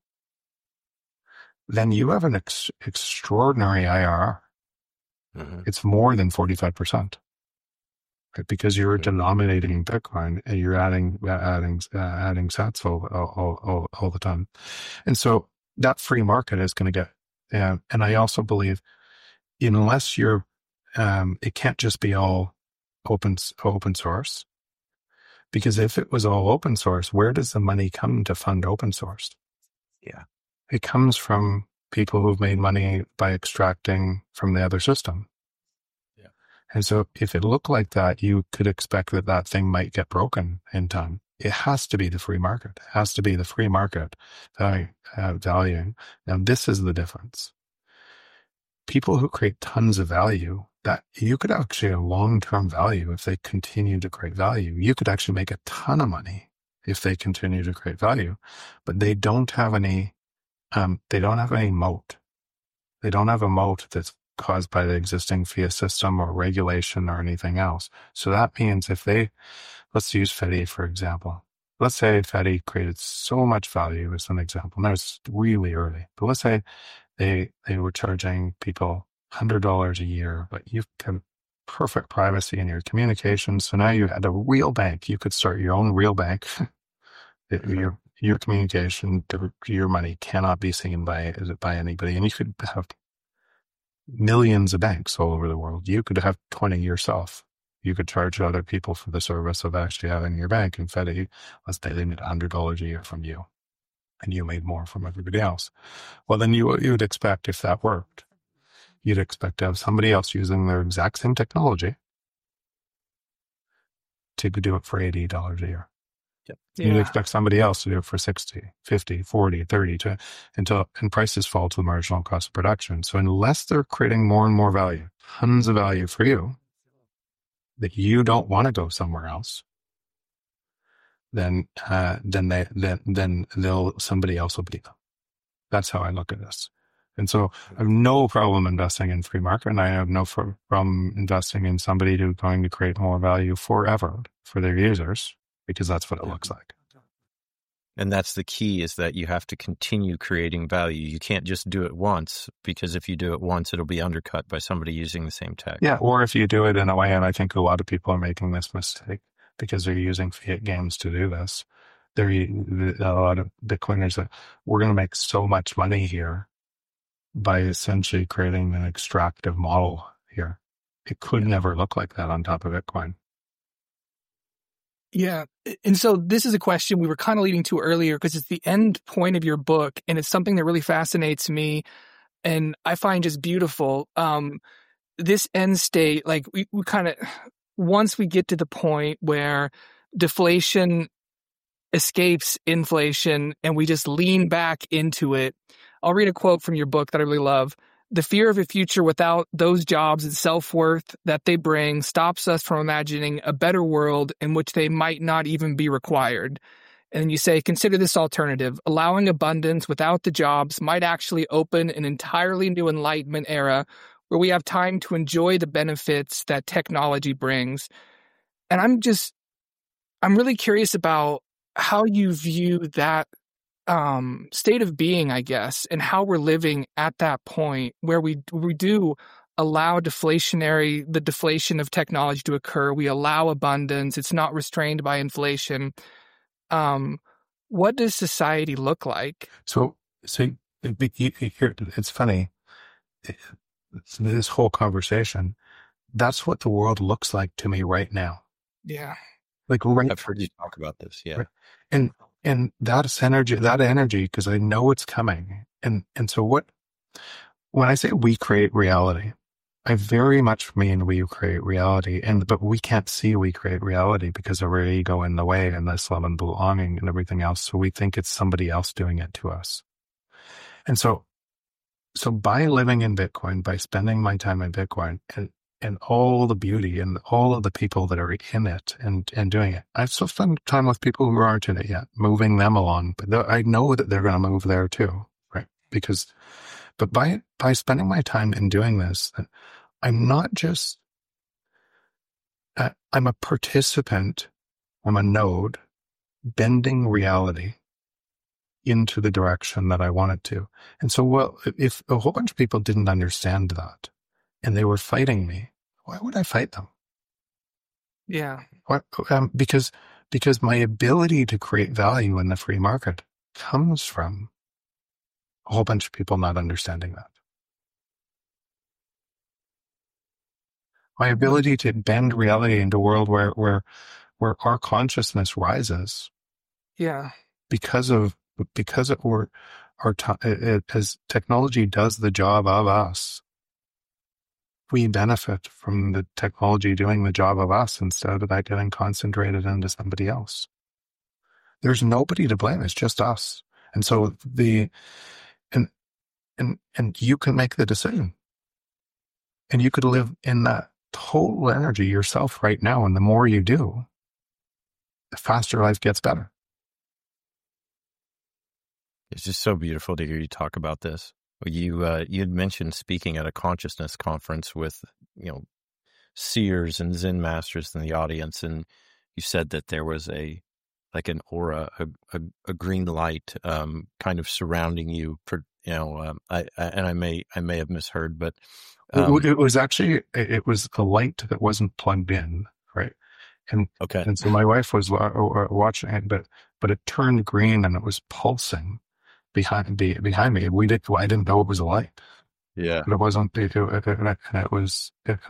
then you have an extraordinary IRR. It's more than 45%. Right? Because you're denominating Bitcoin and you're adding sats all the time. And so that free market is going to get, and I also believe, unless you're, it can't just be all open source, because if it was all open source, where does the money come to fund open source? Yeah. It comes from people who've made money by extracting from the other system. And so if it looked like that, you could expect that thing might get broken in time. It has to be the free market. It has to be the free market valuing. Now, this is the difference. People who create tons of value, that you could actually have long-term value if they continue to create value. You could actually make a ton of money if they continue to create value, but they don't have any moat. They don't have a moat that's caused by the existing fiat system or regulation or anything else. So that means let's use Fedi, for example. Let's say Fedi created so much value as an example. Now it's really early, but let's say they were charging people $100 a year, but you've got perfect privacy in your communications. So now you had a real bank. You could start your own real bank. Your communication, your money cannot be seen by anybody. And you could have millions of banks all over the world. You could have 20 yourself. You could charge other people for the service of actually having your bank. And Fedi, let's say they made $100 a year from you, and you made more from everybody else. Well, then you would expect, if that worked, you'd expect to have somebody else using their exact same technology to do it for $80 a year. Yep. You'd expect somebody else to do it for 60, 50, 40, 30, and prices fall to the marginal cost of production. So unless they're creating more and more value, tons of value for you, that you don't want to go somewhere else, then somebody else will beat them. That's how I look at this. And so I have no problem investing in free market, and I have no problem investing in somebody who's going to create more value forever for their users, because that's what it looks like. And that's the key, is that you have to continue creating value. You can't just do it once, because if you do it once, it'll be undercut by somebody using the same tech. Yeah, or if you do it in a way, and I think a lot of people are making this mistake because they're using fiat games to do this. A lot of Bitcoiners that we're going to make so much money here by essentially creating an extractive model here. It could never look like that on top of Bitcoin. Yeah. And so this is a question we were kind of leading to earlier, because it's the end point of your book, and it's something that really fascinates me and I find just beautiful. This end state, like we kind of, once we get to the point where deflation escapes inflation and we just lean back into it. I'll read a quote from your book that I really love. The fear of a future without those jobs and self-worth that they bring stops us from imagining a better world in which they might not even be required. And you say, consider this alternative. Allowing abundance without the jobs might actually open an entirely new Enlightenment era where we have time to enjoy the benefits that technology brings. And I'm really curious about how you view that state of being, I guess, and how we're living at that point where we do allow the deflation of technology to occur. We allow abundance. It's not restrained by inflation. What does society look like? So it's funny. This whole conversation, that's what the world looks like to me right now. Yeah. Like right. I've heard you talk about this. Yeah. Right? And that's energy, because I know it's coming. And so when I say we create reality, I very much mean we create reality, but we can't see we create reality because of our ego in the way and this love and belonging and everything else. So we think it's somebody else doing it to us. And so by living in Bitcoin, by spending my time in Bitcoin and all the beauty and all of the people that are in it and doing it, I've still spent time with people who aren't in it yet, moving them along, but I know that they're going to move there too, right? But by spending my time in doing this, I'm not just, I'm a participant, I'm a node, bending reality into the direction that I want it to. And so, if a whole bunch of people didn't understand that and they were fighting me, why would I fight them? Yeah. Because my ability to create value in the free market comes from a whole bunch of people not understanding that. My ability to bend reality into a world where our consciousness rises. Yeah. Because as technology does the job of us, we benefit from the technology doing the job of us instead of that getting concentrated into somebody else. There's nobody to blame. It's just us. And so and you can make the decision. And you could live in that total energy yourself right now. And the more you do, the faster life gets better. It's just so beautiful to hear you talk about this. You had mentioned speaking at a consciousness conference with, seers and Zen masters in the audience, and you said that there was an aura, a green light, kind of surrounding you. I may have misheard, but it was a light that wasn't plugged in, right? And okay, and so my wife was watching it, but it turned green and it was pulsing behind me. I didn't know it was a light. Yeah, but it wasn't. It was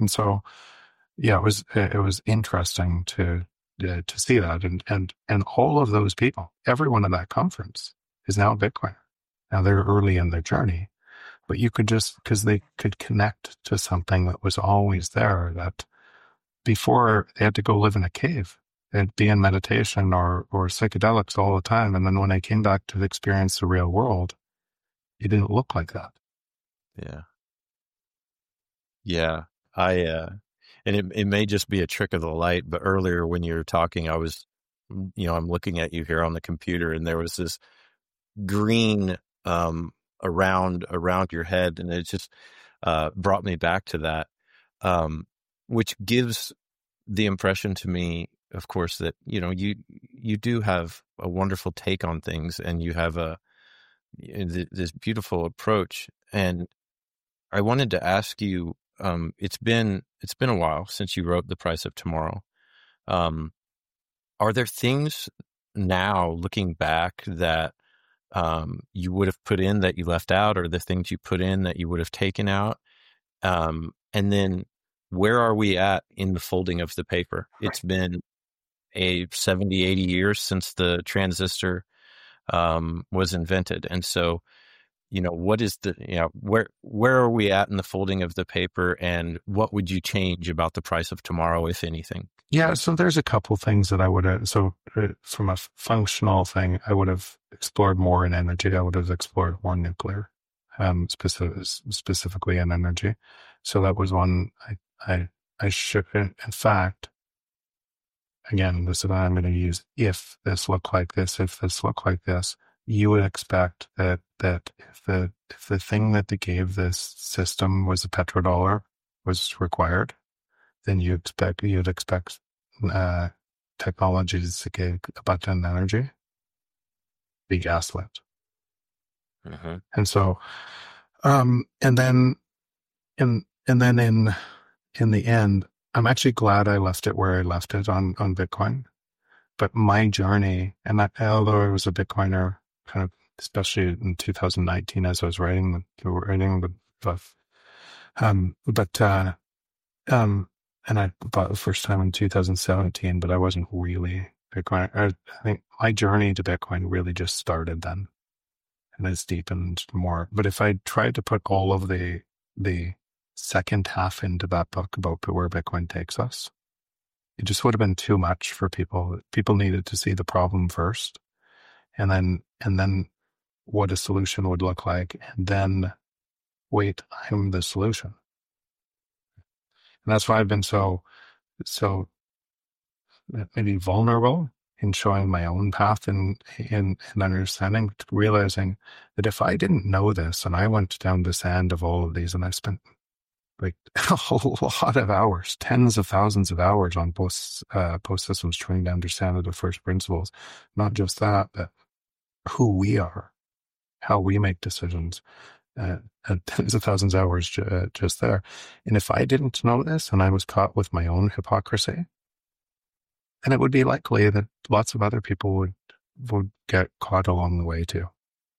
interesting to see that, and all of those people, everyone at that conference is now a Bitcoiner. Now they're early in their journey, but you could because they could connect to something that was always there. That before they had to go live in a cave. They'd be in meditation or psychedelics all the time. And then when I came back to experience the real world, it didn't look like that. Yeah. Yeah. And it may just be a trick of the light, but earlier when you were talking, I was, I'm looking at you here on the computer and there was this green, around your head. And it just, brought me back to that, which gives the impression to me, of course, that, you you do have a wonderful take on things, and you have this beautiful approach. And I wanted to ask you, it's been a while since you wrote The Price of Tomorrow. Are there things now, looking back, that you would have put in that you left out, or the things you put in that you would have taken out? And then where are we at in the folding of the paper? It's been 70, 80 years since the transistor was invented. And so, what is where are we at in the folding of the paper, and what would you change about The Price of Tomorrow, if anything? Yeah, so there's a couple things that I would have, from a functional thing, I would have explored more in energy. I would have explored more nuclear, specifically in energy. So that was one I should, in fact, again, this is what I'm going to use. If this looked like this, if this looked like this, you would expect that if the thing that they gave this system was a petrodollar was required, then you'd expect technologies to get abundant energy be gaslit. Mm-hmm. And so, and then in the end, I'm actually glad I left it where I left it on Bitcoin. But my journey, although I was a Bitcoiner, kind of, especially in 2019 as I was writing the book, and I bought the first time in 2017, but I wasn't really Bitcoin. I think my journey to Bitcoin really just started then, and it's deepened more. But if I tried to put all of the second half into that book about where Bitcoin takes us, it just would have been too much for people. People needed to see the problem first, and then what a solution would look like, and then wait, I'm the solution. And that's why I've been so maybe vulnerable in showing my own path and understanding, realizing that if I didn't know this and I went down the sand of all of these, and I spent like a lot of hours, tens of thousands of hours on post systems trying to understand the first principles, not just that, but who we are, how we make decisions, tens of thousands of hours just there. And if I didn't know this and I was caught with my own hypocrisy, then it would be likely that lots of other people would get caught along the way too.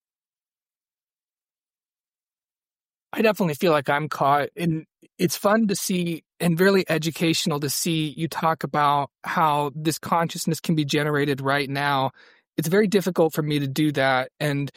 I definitely feel like I'm caught, and it's fun to see and really educational to see you talk about how this consciousness can be generated right now. It's very difficult for me to do that, and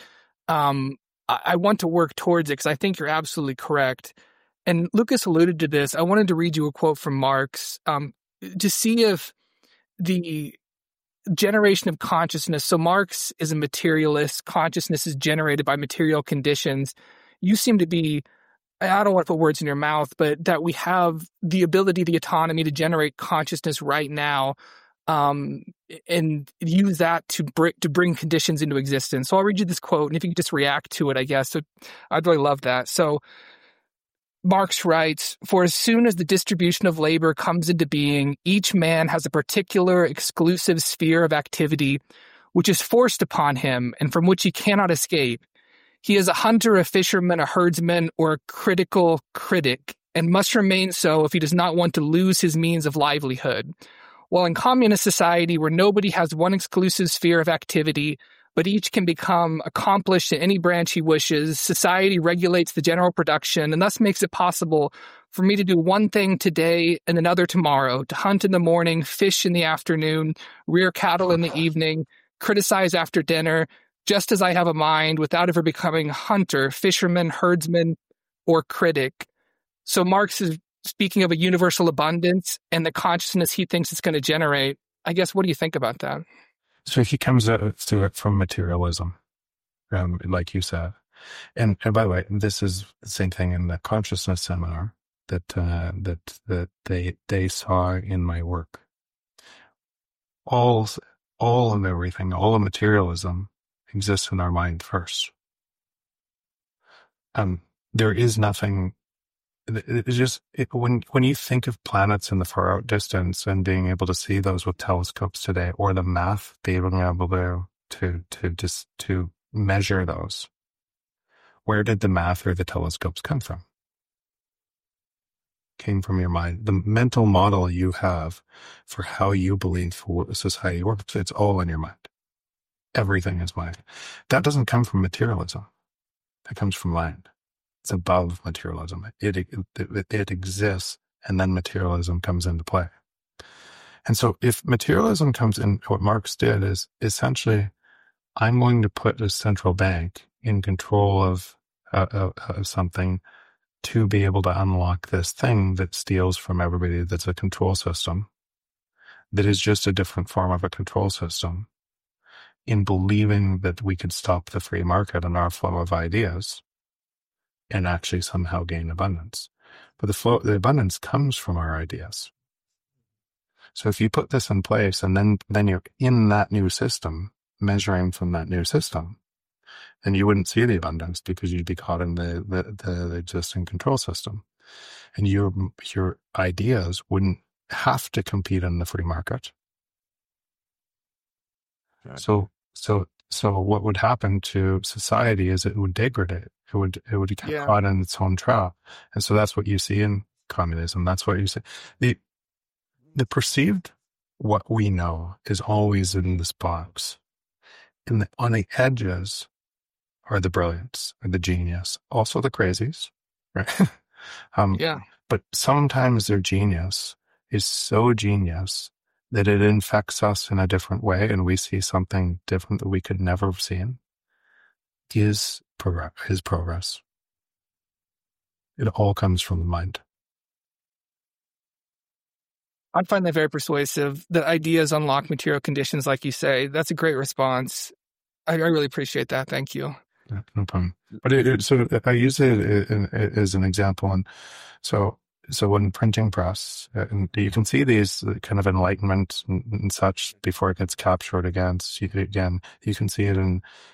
I want to work towards it because I think you're absolutely correct. And Lucas alluded to this. I wanted to read you a quote from Marx to see if the generation of consciousness, so Marx is a materialist, consciousness is generated by material conditions. You seem to be, I don't want to put words in your mouth, but that we have the ability, the autonomy to generate consciousness right now, and use that to bring conditions into existence. So I'll read you this quote, and if you could just react to it, I guess. So I'd really love that. So Marx writes, "For as soon as the distribution of labor comes into being, each man has a particular exclusive sphere of activity which is forced upon him and from which he cannot escape. He is a hunter, a fisherman, a herdsman, or a critical critic, and must remain so if he does not want to lose his means of livelihood. While in communist society, where nobody has one exclusive sphere of activity, but each can become accomplished in any branch he wishes, society regulates the general production and thus makes it possible for me to do one thing today and another tomorrow, to hunt in the morning, fish in the afternoon, rear cattle in the evening, criticize after dinner, just as I have a mind, without ever becoming hunter, fisherman, herdsman, or critic." So Marx is speaking of a universal abundance and the consciousness he thinks it's going to generate. I guess, what do you think about that? So he comes to it from materialism, like you said. And by the way, this is the same thing in the consciousness seminar that they saw in my work. All of everything, all of materialism exists in our mind first. There is nothing it's just when you think of planets in the far out distance and being able to see those with telescopes today, or the math being able to measure those, where did the math or the telescopes come from? Came from your mind. The mental model you have for how you believe society works, it's all in your mind. Everything is mind. That doesn't come from materialism. That comes from mind. It's above materialism. It exists, and then materialism comes into play. And so if materialism comes in, what Marx did is essentially, I'm going to put a central bank in control of something to be able to unlock this thing that steals from everybody, that's a control system, that is just a different form of a control system, in believing that we could stop the free market and our flow of ideas and actually somehow gain abundance. But the abundance comes from our ideas. So if you put this in place and then you're in that new system, measuring from that new system, then you wouldn't see the abundance, because you'd be caught in the existing control system. And your ideas wouldn't have to compete in the free market. Okay. So what would happen to society is it would degrade. It would get caught in its own trap. And so that's what you see in communism. That's what you see. The perceived, what we know, is always in this box. On the edges are the brilliance, or the genius, also the crazies, right? But sometimes their genius is so genius that it infects us in a different way, and we see something different that we could never have seen. His progress. It all comes from the mind. I find that very persuasive. That ideas unlock material conditions, like you say. That's a great response. I really appreciate that. Thank you. Yeah, no problem. But so I use it as an example, and so in printing press, and you can see these kind of enlightenment and such before it gets captured again. You can see it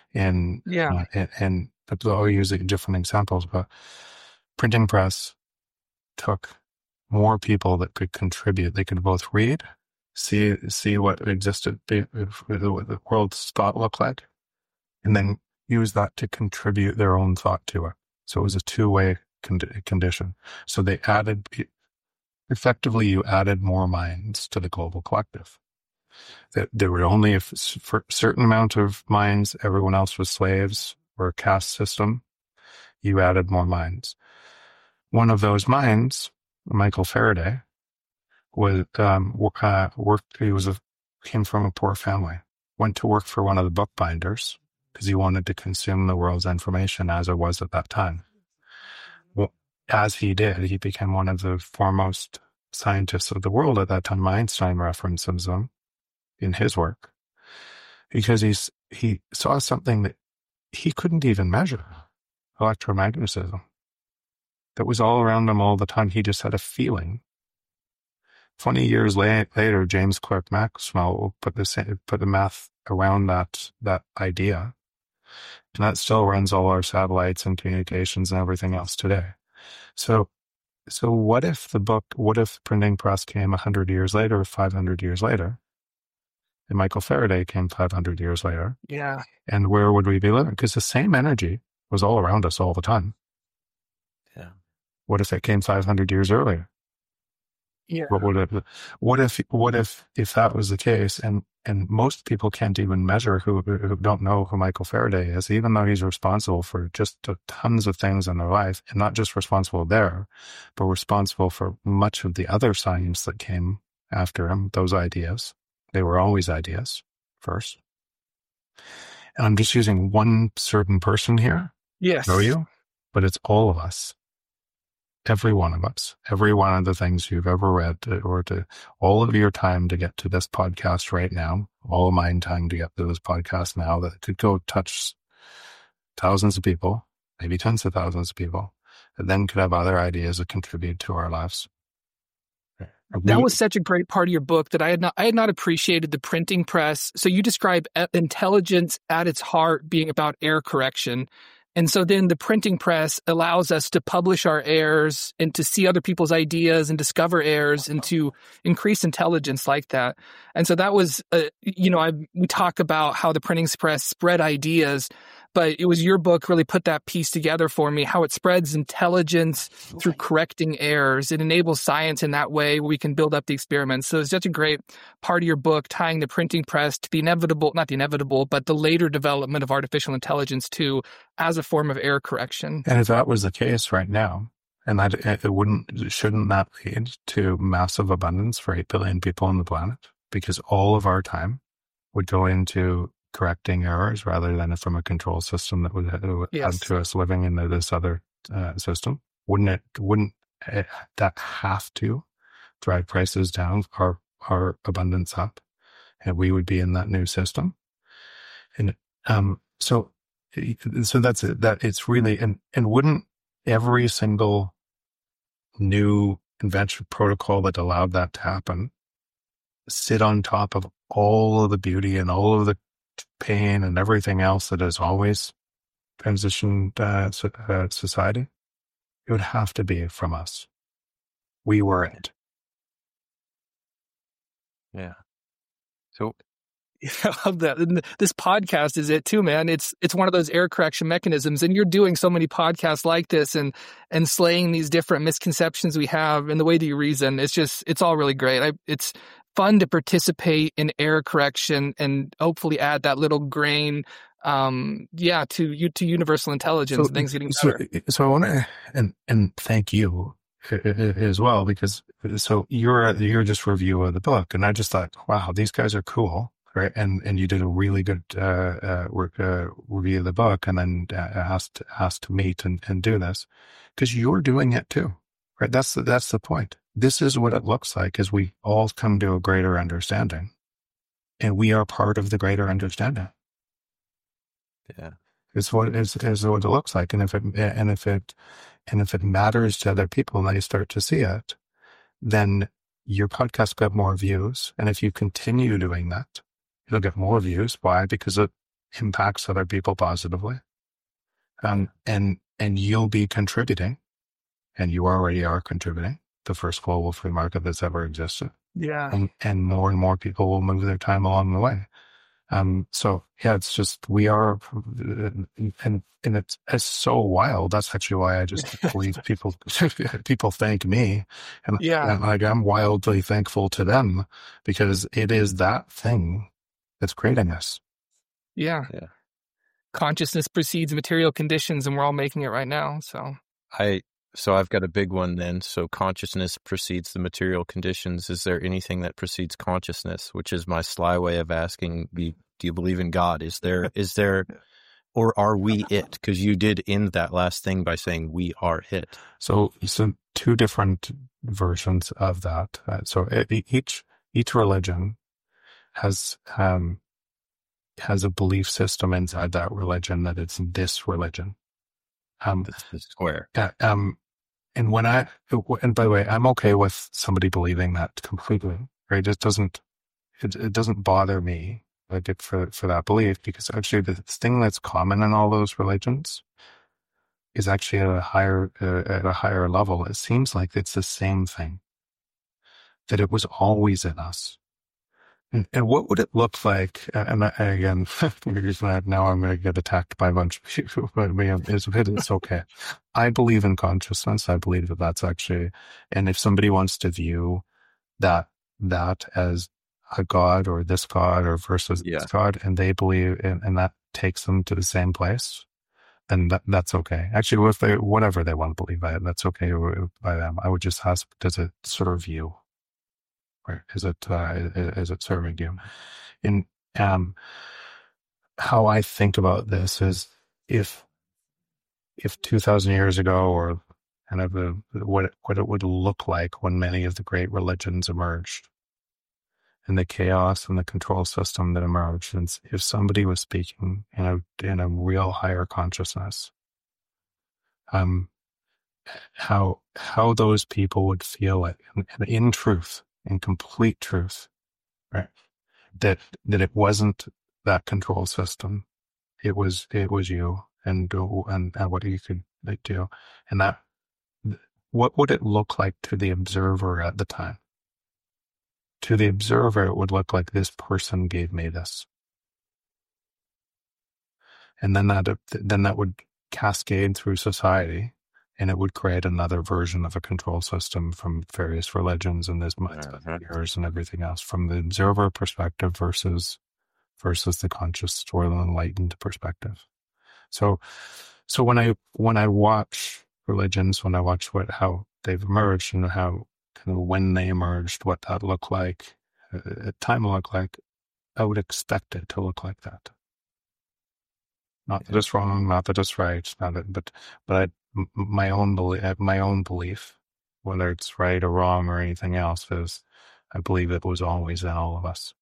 but I'll use different examples. But printing press took more people that could contribute. They could both read, see what existed, what the world's thought looked like, and then use that to contribute their own thought to it. So it was a two-way condition. So they added, effectively, you added more minds to the global collective. That there were only a certain amount of minds. Everyone else was slaves, or a caste system. You added more minds. One of those minds, Michael Faraday, was worked. Came from a poor family. Went to work for one of the bookbinders, because he wanted to consume the world's information as it was at that time. Well, as he did, he became one of the foremost scientists of the world at that time. Einstein references him in his work, because he saw something that he couldn't even measure, electromagnetism, that was all around him all the time. He just had a feeling. 20 years later, James Clerk Maxwell put the math around that idea. And that still runs all our satellites and communications and everything else today. So what if the printing press came 100 years later, or 500 years later, and Michael Faraday came 500 years later? Yeah. And where would we be living? Because the same energy was all around us all the time. Yeah. What if it came 500 years earlier? Yeah. What if that was the case, and most people can't even measure who don't know who Michael Faraday is, even though he's responsible for just tons of things in their life, and not just responsible there, but responsible for much of the other science that came after him, those ideas. They were always ideas first. And I'm just using one certain person here. Yes. Know you? But it's all of us. Every one of us, every one of the things you've ever read, or all of your time to get to this podcast right now, all of my time to get to this podcast now, that could go touch thousands of people, maybe tens of thousands of people, that then could have other ideas that contribute to our lives. That was such a great part of your book that I had not appreciated the printing press. So you describe intelligence at its heart being about error correction. And so then the printing press allows us to publish our errors and to see other people's ideas and discover errors and to increase intelligence like that. And so that was, we talk about how the printing press spread ideas, but it was your book really put that piece together for me, how it spreads intelligence through correcting errors. It enables science in that way where we can build up the experiments. So it's such a great part of your book, tying the printing press to not the inevitable, but the later development of artificial intelligence too, as a form of error correction. And if that was the case right now, and that shouldn't that lead to massive abundance for 8 billion people on the planet? Because all of our time would go into correcting errors rather than from a control system that would add to us living in this other system. Wouldn't that have to drive prices down, our abundance up, and we would be in that new system? And so that's it. That it's really, and wouldn't every single new invention protocol that allowed that to happen sit on top of all of the beauty and all of the pain and everything else that has always transitioned society? It would have to be from us. We were it. Yeah. So I love that. And this podcast is it too, man. It's one of those error correction mechanisms, and you're doing so many podcasts like this and slaying these different misconceptions we have and the way that you reason. It's all really great. It's fun to participate in error correction and hopefully add that little grain, to universal intelligence. Things getting better. So I want to and thank you as well, because so you're just review of the book, and I just thought, wow, these guys are cool. Right. And you did a really good review of the book, and then asked to meet and do this because you're doing it too. Right. That's the point. This is what it looks like as we all come to a greater understanding, and we are part of the greater understanding. Yeah. It's what it looks like. And if it matters to other people and they start to see it, then your podcast got more views. And if you continue doing that, it'll get more views. Why? Because it impacts other people positively. And you'll be contributing, and you already are contributing, the first global free market that's ever existed. Yeah. And more people will move their time along the way. So yeah, it's just, we are, and it's so wild. That's actually why I just believe people thank me. And I'm wildly thankful to them, because it is that thing that's creating us. Yeah. Consciousness precedes material conditions, and we're all making it right now. So I've got a big one then. So consciousness precedes the material conditions. Is there anything that precedes consciousness? Which is my sly way of asking, do you believe in God? Is there, or are we it? Because you did end that last thing by saying we are it. So two different versions of that. So each religion has a belief system inside that religion that it's this religion. This is square. And by the way, I'm okay with somebody believing that completely, right? It doesn't bother me, like, for that belief, because actually the thing that's common in all those religions is actually at a higher level. It seems like it's the same thing, that it was always in us. And what would it look like? And again, now I'm going to get attacked by a bunch of people, but it's okay. I believe in consciousness. I believe that that's actually, and if somebody wants to view that as a God or this God or versus this God, and they believe, and that takes them to the same place, then that's okay. Actually, whatever they want to believe by it, that's okay by them. I would just ask, does it serve you? Or is it serving you? And how I think about this is, if 2,000 years ago, or kind of what it would look like when many of the great religions emerged, and the chaos and the control system that emerged, and if somebody was speaking in a real higher consciousness, how those people would feel it in truth. In complete truth, right? That it wasn't that control system. It was you, and what you could do, and that what would it look like to the observer at the time? To the observer, it would look like this person gave me this, and then that would cascade through society, and it would create another version of a control system from various religions and this years and everything else from the observer perspective versus the conscious or the enlightened perspective. So when I watch religions, when I watch how they've emerged and how kind of when they emerged, what that looked like, at time looked like, I would expect it to look like that. Not that it's wrong, not that it's right, but my own belief, whether it's right or wrong or anything else, is I believe it was always in all of us.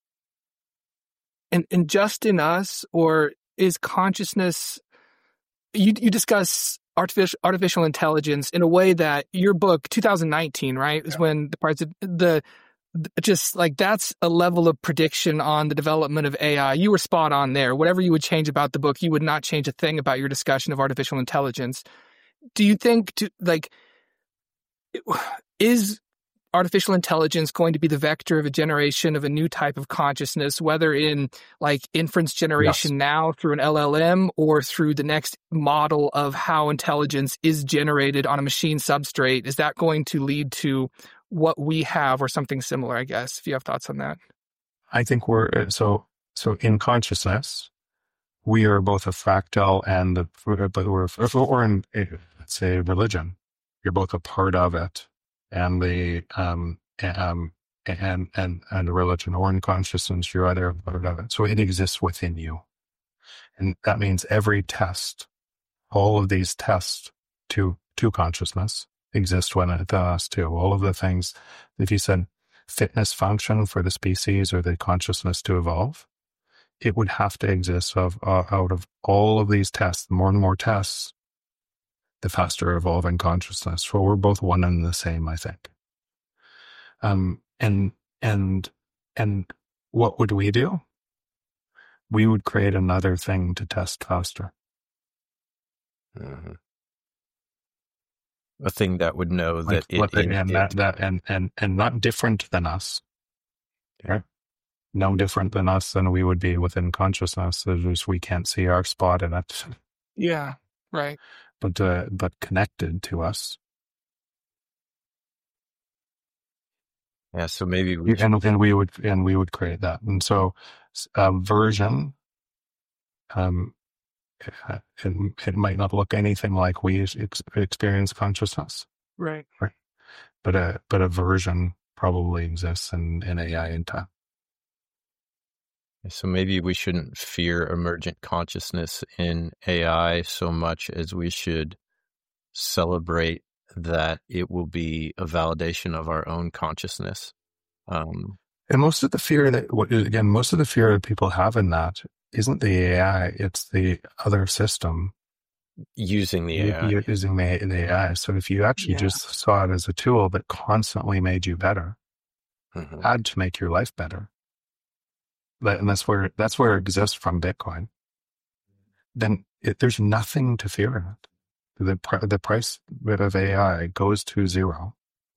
And just in us, or is consciousness? You discuss artificial intelligence in a way that your book 2019, right, is when the parts of just like that's a level of prediction on the development of AI. You were spot on there. Whatever you would change about the book, you would not change a thing about your discussion of artificial intelligence. Do you think is artificial intelligence going to be the vector of a generation of a new type of consciousness, whether in like inference generation now through an LLM or through the next model of how intelligence is generated on a machine substrate? Is that going to lead to what we have or something similar, I guess, if you have thoughts on that? I think so in consciousness, we are both a fractal or in, let's say, religion. You're both a part of it, and the and the religion, or in consciousness, you're either a part of it. So it exists within you, and that means every test, all of these tests to consciousness exist within us too. All of the things, if you said fitness function for the species or the consciousness to evolve, it would have to exist out of all of these tests. The more and more tests, the faster evolving consciousness. So we're both one and the same, I think. And what would we do? We would create another thing to test faster. Mm-hmm. A thing that would know that and not different than us. Right? No different than us than we would be within consciousness. It's just we can't see our spot in it. Yeah, right. But connected to us. Yeah, so maybe we would create that. And so version, it might not look anything like we experience consciousness. Right. But a version probably exists in AI in time. So maybe we shouldn't fear emergent consciousness in AI so much as we should celebrate that it will be a validation of our own consciousness. And most of the fear that people have in that isn't the AI, it's the other system using the AI. Using the AI. So if you actually just saw it as a tool that constantly made you better, had to make your life better, and that's where it exists from Bitcoin, then there's nothing to fear in it. The price of AI goes to zero.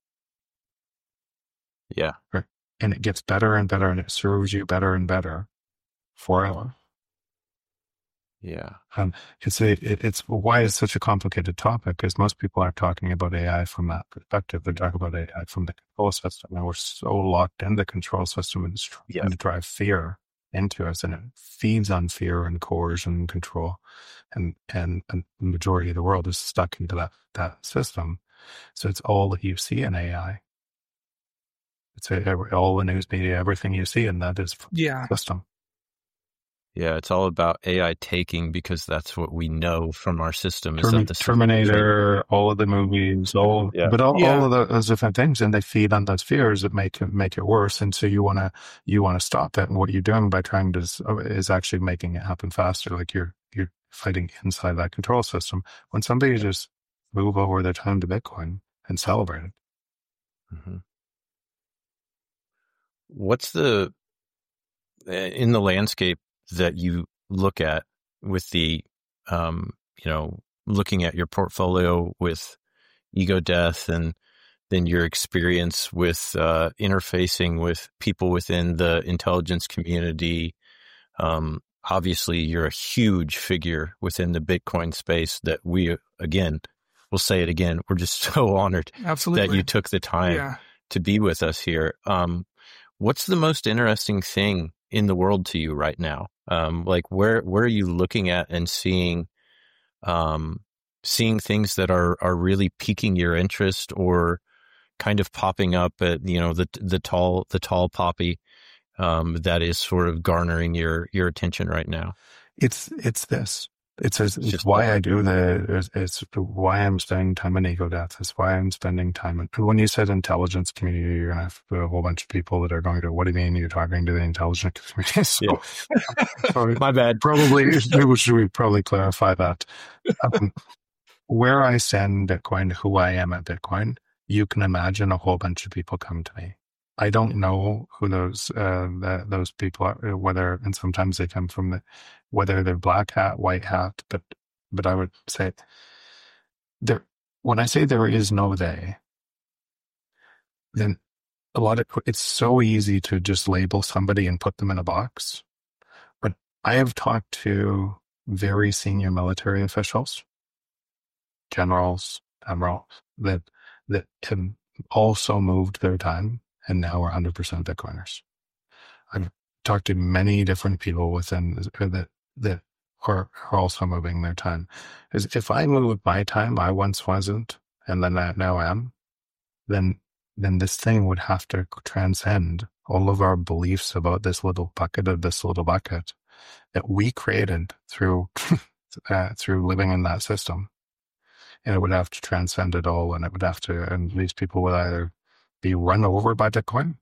Yeah. Right. And it gets better and better, and it serves you better and better forever. Yeah. It's why it's such a complicated topic, because most people aren't talking about AI from that perspective. They're talking about AI from the control system, and we're so locked in the control system and it's trying to drive fear into us, and it feeds on fear and coercion and control, and the majority of the world is stuck into that system. So it's all that you see in AI. It's all the news media, everything you see in that is system. Yeah, it's all about AI taking, because that's what we know from our system. Terminator, all of the movies, all of those different things, and they feed on those fears that make it worse. And so you want to stop it. And what you're doing by trying to is actually making it happen faster. Like you're fighting inside that control system. When somebody just move over their time to Bitcoin and celebrate it. Mm-hmm. What's in the landscape that you look at with the looking at your portfolio with Ego Death and then your experience with interfacing with people within the intelligence community. Obviously, you're a huge figure within the Bitcoin space that we'll say it again, we're just so honored Absolutely. that you took the time to be with us here. What's the most interesting thing in the world to you right now? Where are you looking at and seeing things that are really piquing your interest or kind of popping up at, the tall poppy, that is sort of garnering your attention right now? It's this. It's why I do it's why I'm spending time in Ego Death. It's why I'm spending time when you said intelligence community, you're going to have a whole bunch of people that are going to, what do you mean you're talking to the intelligence community? So, my bad. Should we probably clarify that? Where I stand Bitcoin, who I am at Bitcoin, you can imagine a whole bunch of people come to me. I don't know who those people are, and sometimes they come from whether they're black hat, white hat, but I would say when I say there is no they, then it's so easy to just label somebody and put them in a box. But I have talked to very senior military officials, generals, admirals, that have also moved their time and now are 100% Bitcoiners. I've talked to many different people within that are also moving their time. If I move my time, I once wasn't, and then I now am, then this thing would have to transcend all of our beliefs about this little bucket that we created through living in that system. And it would have to transcend it all, and and these people would either be run over by Bitcoin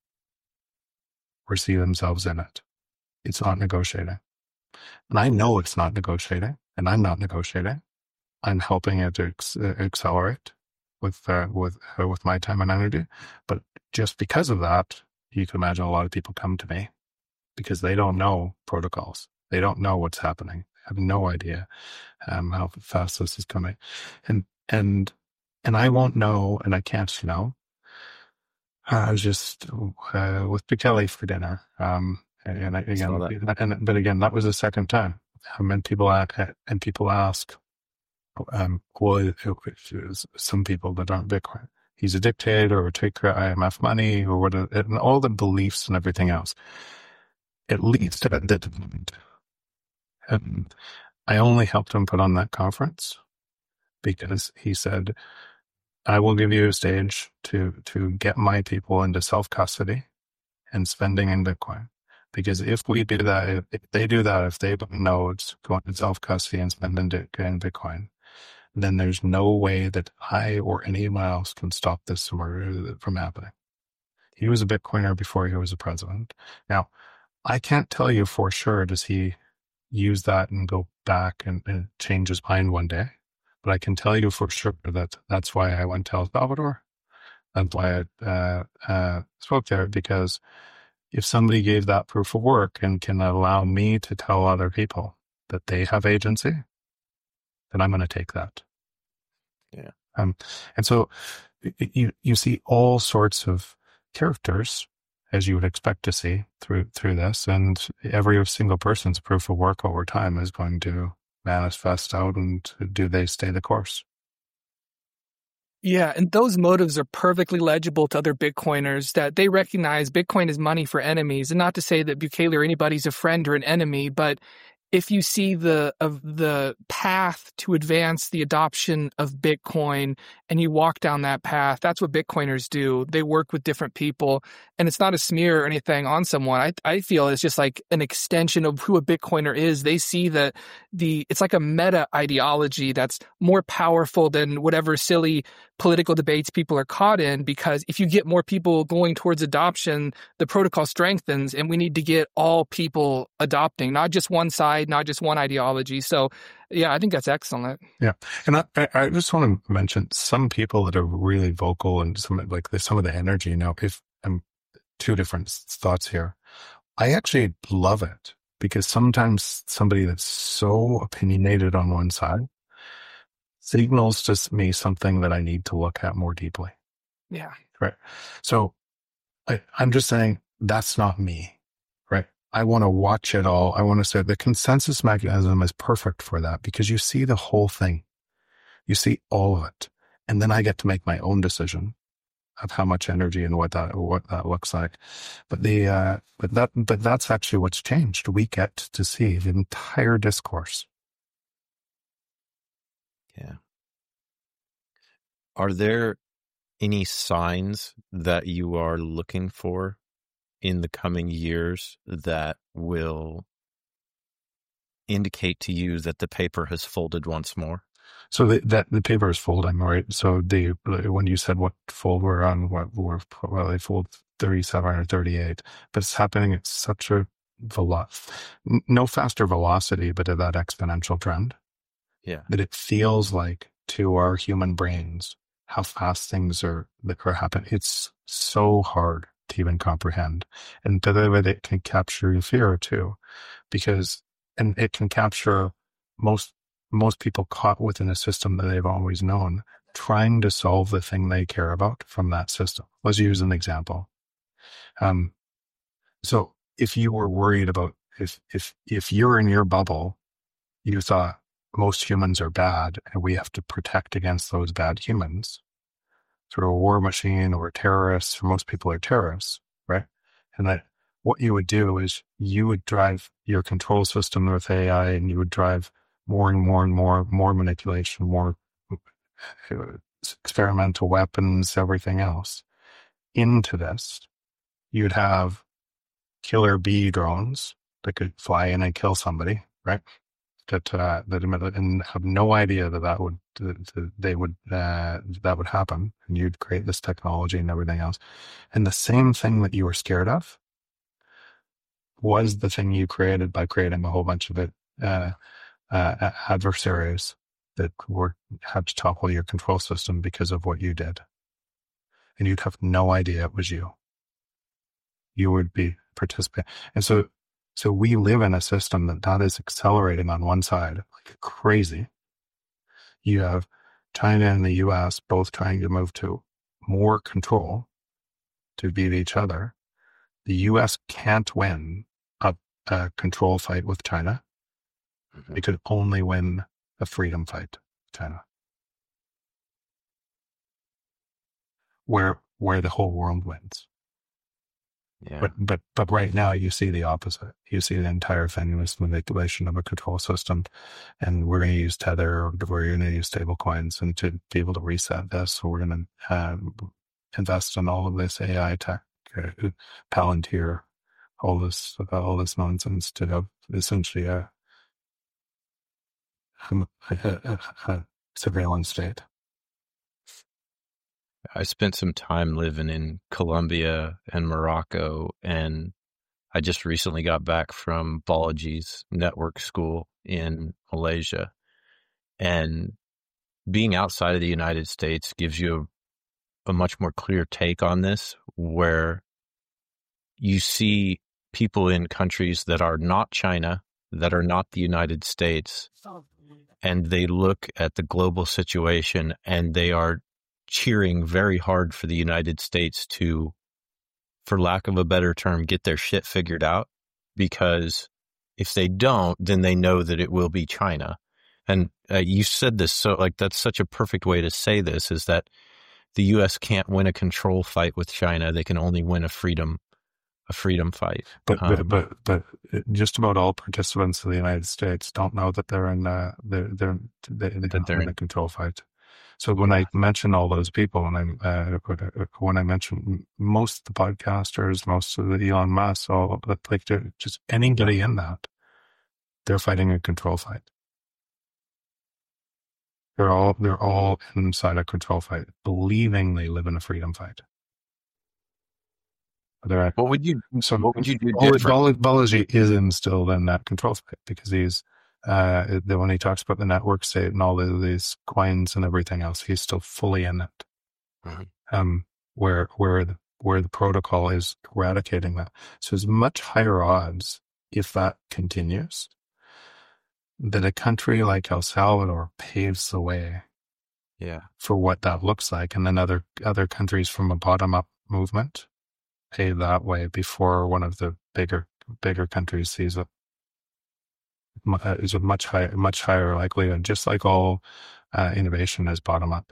or see themselves in it. It's not negotiating. And I know it's not negotiating, and I'm not negotiating. I'm helping it to accelerate with my time and energy. But just because of that, you can imagine a lot of people come to me because they don't know protocols. They don't know what's happening. Have no idea how fast this is coming, and I won't know, and I can't know. I was just with Bukele for dinner, but again, that was the second time. And people ask, some people that aren't Bitcoin, he's a dictator or take IMF money or what, and all the beliefs and everything else. At least at that point. And I only helped him put on that conference because he said, I will give you a stage to get my people into self-custody and spending in Bitcoin. Because if we do that, if they don't know it's going to self-custody and spend in Bitcoin, then there's no way that I or anyone else can stop this from happening. He was a Bitcoiner before he was a president. Now, I can't tell you for sure, does he use that and go back and change his mind one day? But I can tell you for sure that that's why I went to El Salvador. That's why I spoke there, because if somebody gave that proof of work and can allow me to tell other people that they have agency, then I'm going to take that. Yeah. And so you see all sorts of characters, as you would expect to see through this, and every single person's proof of work over time is going to manifest out, and do they stay the course? Yeah, and those motives are perfectly legible to other Bitcoiners, that they recognize Bitcoin is money for enemies. And not to say that Bukele or anybody's a friend or an enemy, but if you see the path to advance the adoption of Bitcoin and you walk down that path, that's what Bitcoiners do. They work with different people, and it's not a smear or anything on someone. I feel it's just like an extension of who a Bitcoiner is. They see that it's like a meta ideology that's more powerful than whatever silly political debates people are caught in, because if you get more people going towards adoption, the protocol strengthens, and we need to get all people adopting, not just one side, not just one ideology. So yeah, I think that's excellent. Yeah. And I just want to mention some people that are really vocal and some of the energy. Now, if two different thoughts here, I actually love it because sometimes somebody that's so opinionated on one side signals to me something that I need to look at more deeply. Yeah. Right. So I'm just saying that's not me. Right. I want to watch it all. I want to say the consensus mechanism is perfect for that, because you see the whole thing. You see all of it. And then I get to make my own decision of how much energy and what that looks like. But that's actually what's changed. We get to see the entire discourse. Yeah. Are there any signs that you are looking for in the coming years that will indicate to you that the paper has folded once more? So that the paper is folding, right? So when you said what fold we're on, they fold 37 or 38, but it's happening at such a no faster velocity, but at that exponential trend. Yeah. That it feels like to our human brains how fast things are happening. It's so hard to even comprehend, and the way that it can capture your fear too, and it can capture most people caught within a system that they've always known, trying to solve the thing they care about from that system. Let's use an example. So if you were worried about, if you're in your bubble, you thought most humans are bad and we have to protect against those bad humans, sort of a war machine or terrorists, or most people are terrorists, right? And that what you would do is you would drive your control system with AI, and you would drive more and more and more manipulation, more experimental weapons, everything else into this. You'd have killer bee drones that could fly in and kill somebody, right? That and have no idea that would happen, and you'd create this technology and everything else. And the same thing that you were scared of was the thing you created by creating a whole bunch of adversaries that had to topple your control system because of what you did. And you'd have no idea it was you. You would be participating. And so we live in a system that is accelerating on one side like crazy. You have China and the US both trying to move to more control to beat each other. The US can't win a control fight with China. They could only win a freedom fight with China, where the whole world wins. Yeah. But right now you see the opposite. You see the entire thing is manipulation of a control system, and we're going to use Tether, or we're going to use stable coins, and to be able to reset this, so we're going to invest in all of this AI tech, Palantir, all this nonsense to have essentially a surveillance state. I spent some time living in Colombia and Morocco, and I just recently got back from Balaji's network school in Malaysia. And being outside of the United States gives you a much more clear take on this, where you see people in countries that are not China, that are not the United States, and they look at the global situation and they are cheering very hard for the United States to, for lack of a better term, get their shit figured out, because if they don't, then they know that it will be China. And you said this, so like that's such a perfect way to say this, is that the U.S. can't win a control fight with China. They can only win a freedom fight. But just about all participants of the United States don't know that they're in a control fight. So when I mention all those people, when I mention most of the podcasters, most of the Elon Musk, just anybody in that, they're fighting a control fight. They're all inside a control fight, believing they live in a freedom fight. What would you do different? Balaji is instilled in that control fight, because he's when he talks about the network state and all of these coins and everything else, he's still fully in it. Mm-hmm. Where the protocol is eradicating that. So there's much higher odds if that continues, that a country like El Salvador paves the way for what that looks like, and then other countries from a bottom-up movement pave that way before one of the bigger countries sees it. Is a much higher likelihood, just like all innovation is bottom-up.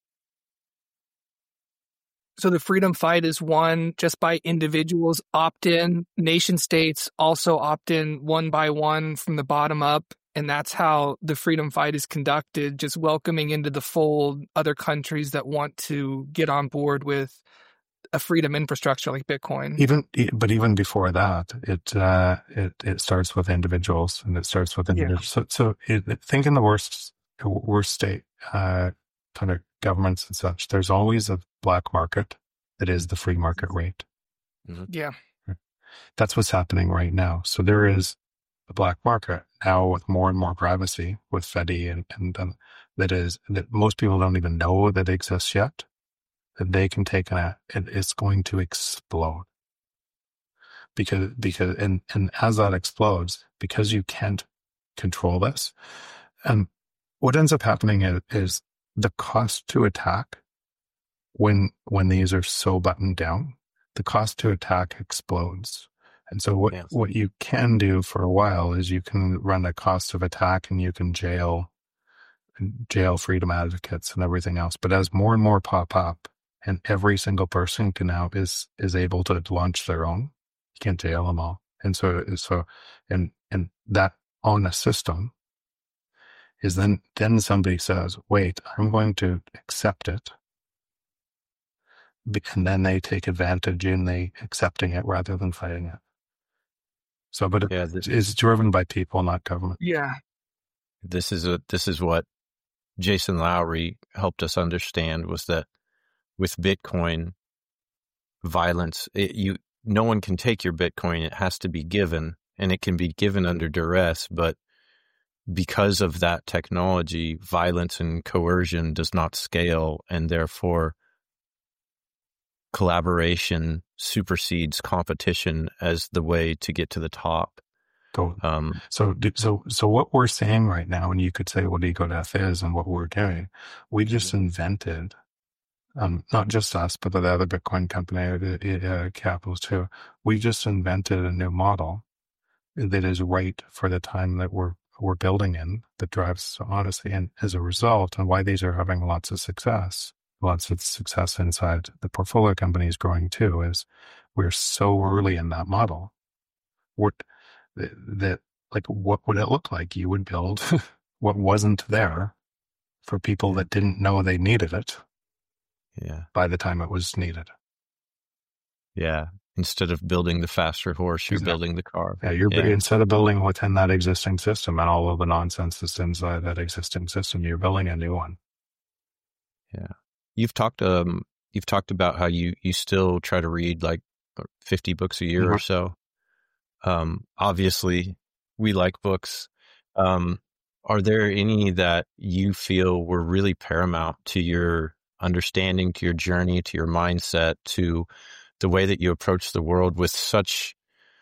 So the freedom fight is won just by individuals opt-in. Nation states also opt-in one by one from the bottom up. And that's how the freedom fight is conducted, just welcoming into the fold other countries that want to get on board with a freedom infrastructure like Bitcoin. Even before that, it starts with individuals, and it starts with individuals. Yeah. So think in the worst state kind of governments and such. There's always a black market that is the free market rate. Mm-hmm. Yeah, that's what's happening right now. So there is a black market now with more and more privacy with Fedi and that most people don't even know that exists yet. That they can take and it's going to explode because and as that explodes, because you can't control this, and what ends up happening is the cost to attack when these are so buttoned down, the cost to attack explodes. And so what you can do for a while is you can run a cost of attack, and you can jail freedom advocates and everything else. But as more and more pop up, and every single person can now is able to launch their own, you can't jail them all. And so and that on a system is then somebody says, wait, I'm going to accept it. And then they take advantage in the accepting it rather than fighting it. So, but it's driven by people, not government. Yeah. This is what Jason Lowery helped us understand, was that with Bitcoin, violence, no one can take your Bitcoin. It has to be given, and it can be given under duress. But because of that technology, violence and coercion does not scale, and therefore collaboration supersedes competition as the way to get to the top. So what we're saying right now, and you could say what Ecodeath is and what we're doing, we just invented, not just us, but the other Bitcoin company, Capitals too. We just invented a new model that is right for the time that we're building in, that drives honesty. And as a result, and why these are having lots of success inside the portfolio companies growing too, is we're so early in that model. What would it look like? You would build what wasn't there for people that didn't know they needed it. Yeah. By the time it was needed. Yeah. Instead of building the faster horse, you're building the car. Yeah. Instead of building within that existing system and all of the nonsense that's inside that existing system, you're building a new one. Yeah. You've talked about how you still try to read like 50 books a year or so. Obviously we like books. Are there any that you feel were really paramount to your understanding, to your journey, to your mindset, to the way that you approach the world with such,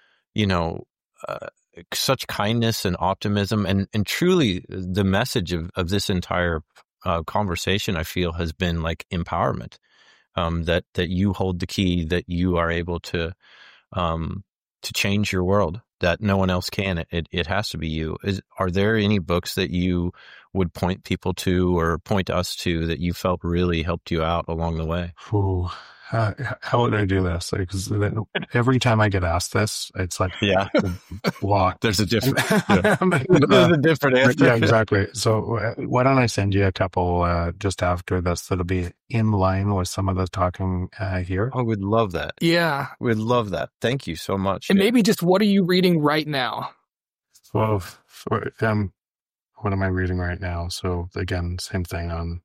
such kindness and optimism, and truly the message of this entire conversation, I feel, has been like empowerment, that you hold the key, that you are able to change your world, that no one else can. It has to be you. Are there any books that you would point people to or point us to that you felt really helped you out along the way? Ooh, how would I do this? Because every time I get asked this, it's like, block. There's a different, there's a different answer. Yeah, exactly. So why don't I send you a couple just after this that'll be in line with some of the talking here? I would love that. Yeah. We'd love that. Thank you so much. And maybe just, what are you reading right now? Well, what am I reading right now? So again, same thing on...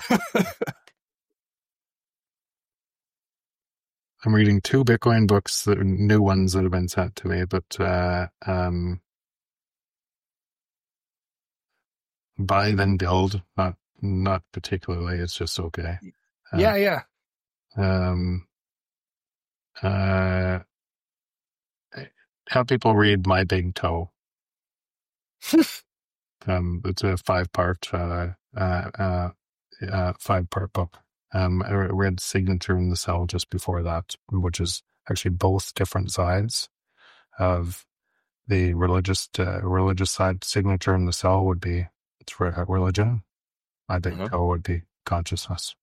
I'm reading 2 Bitcoin books, that are new ones that have been sent to me, but Buy Then Build, not particularly. It's just okay. Yeah. have people read My Big Toe. It's a 5-part book. I read Signature in the Cell just before that, which is actually both different sides of the religious side. Signature in the Cell would be religion. My Big Toe would be consciousness.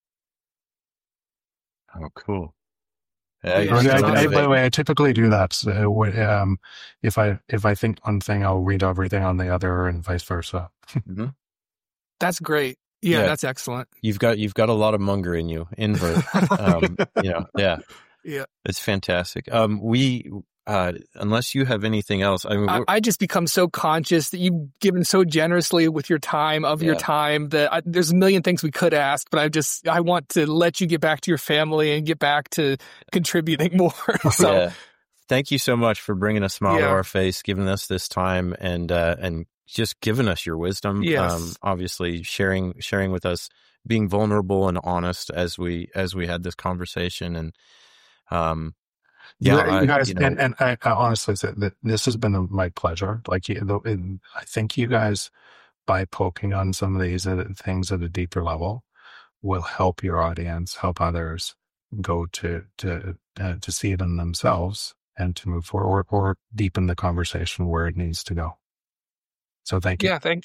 Oh, cool. By the way, I typically do that. So, if I think one thing, I'll read everything on the other, and vice versa. Mm-hmm. That's great. Yeah, that's excellent. You've got a lot of Munger in you, invert. Yeah, it's fantastic. Unless you have anything else, I just become so conscious that you've given so generously with your time, that there's a million things we could ask, but I want to let you get back to your family and get back to contributing more. So, yeah. Thank you so much for bringing a smile to our face, giving us this time, and just giving us your wisdom. Yes. Obviously sharing with us, being vulnerable and honest as we had this conversation. And you guys, and I honestly say that this has been my pleasure. Like, I think you guys, by poking on some of these things at a deeper level, will help your audience, help others go to see it in themselves and to move forward or deepen the conversation where it needs to go. So thank you. Yeah, thank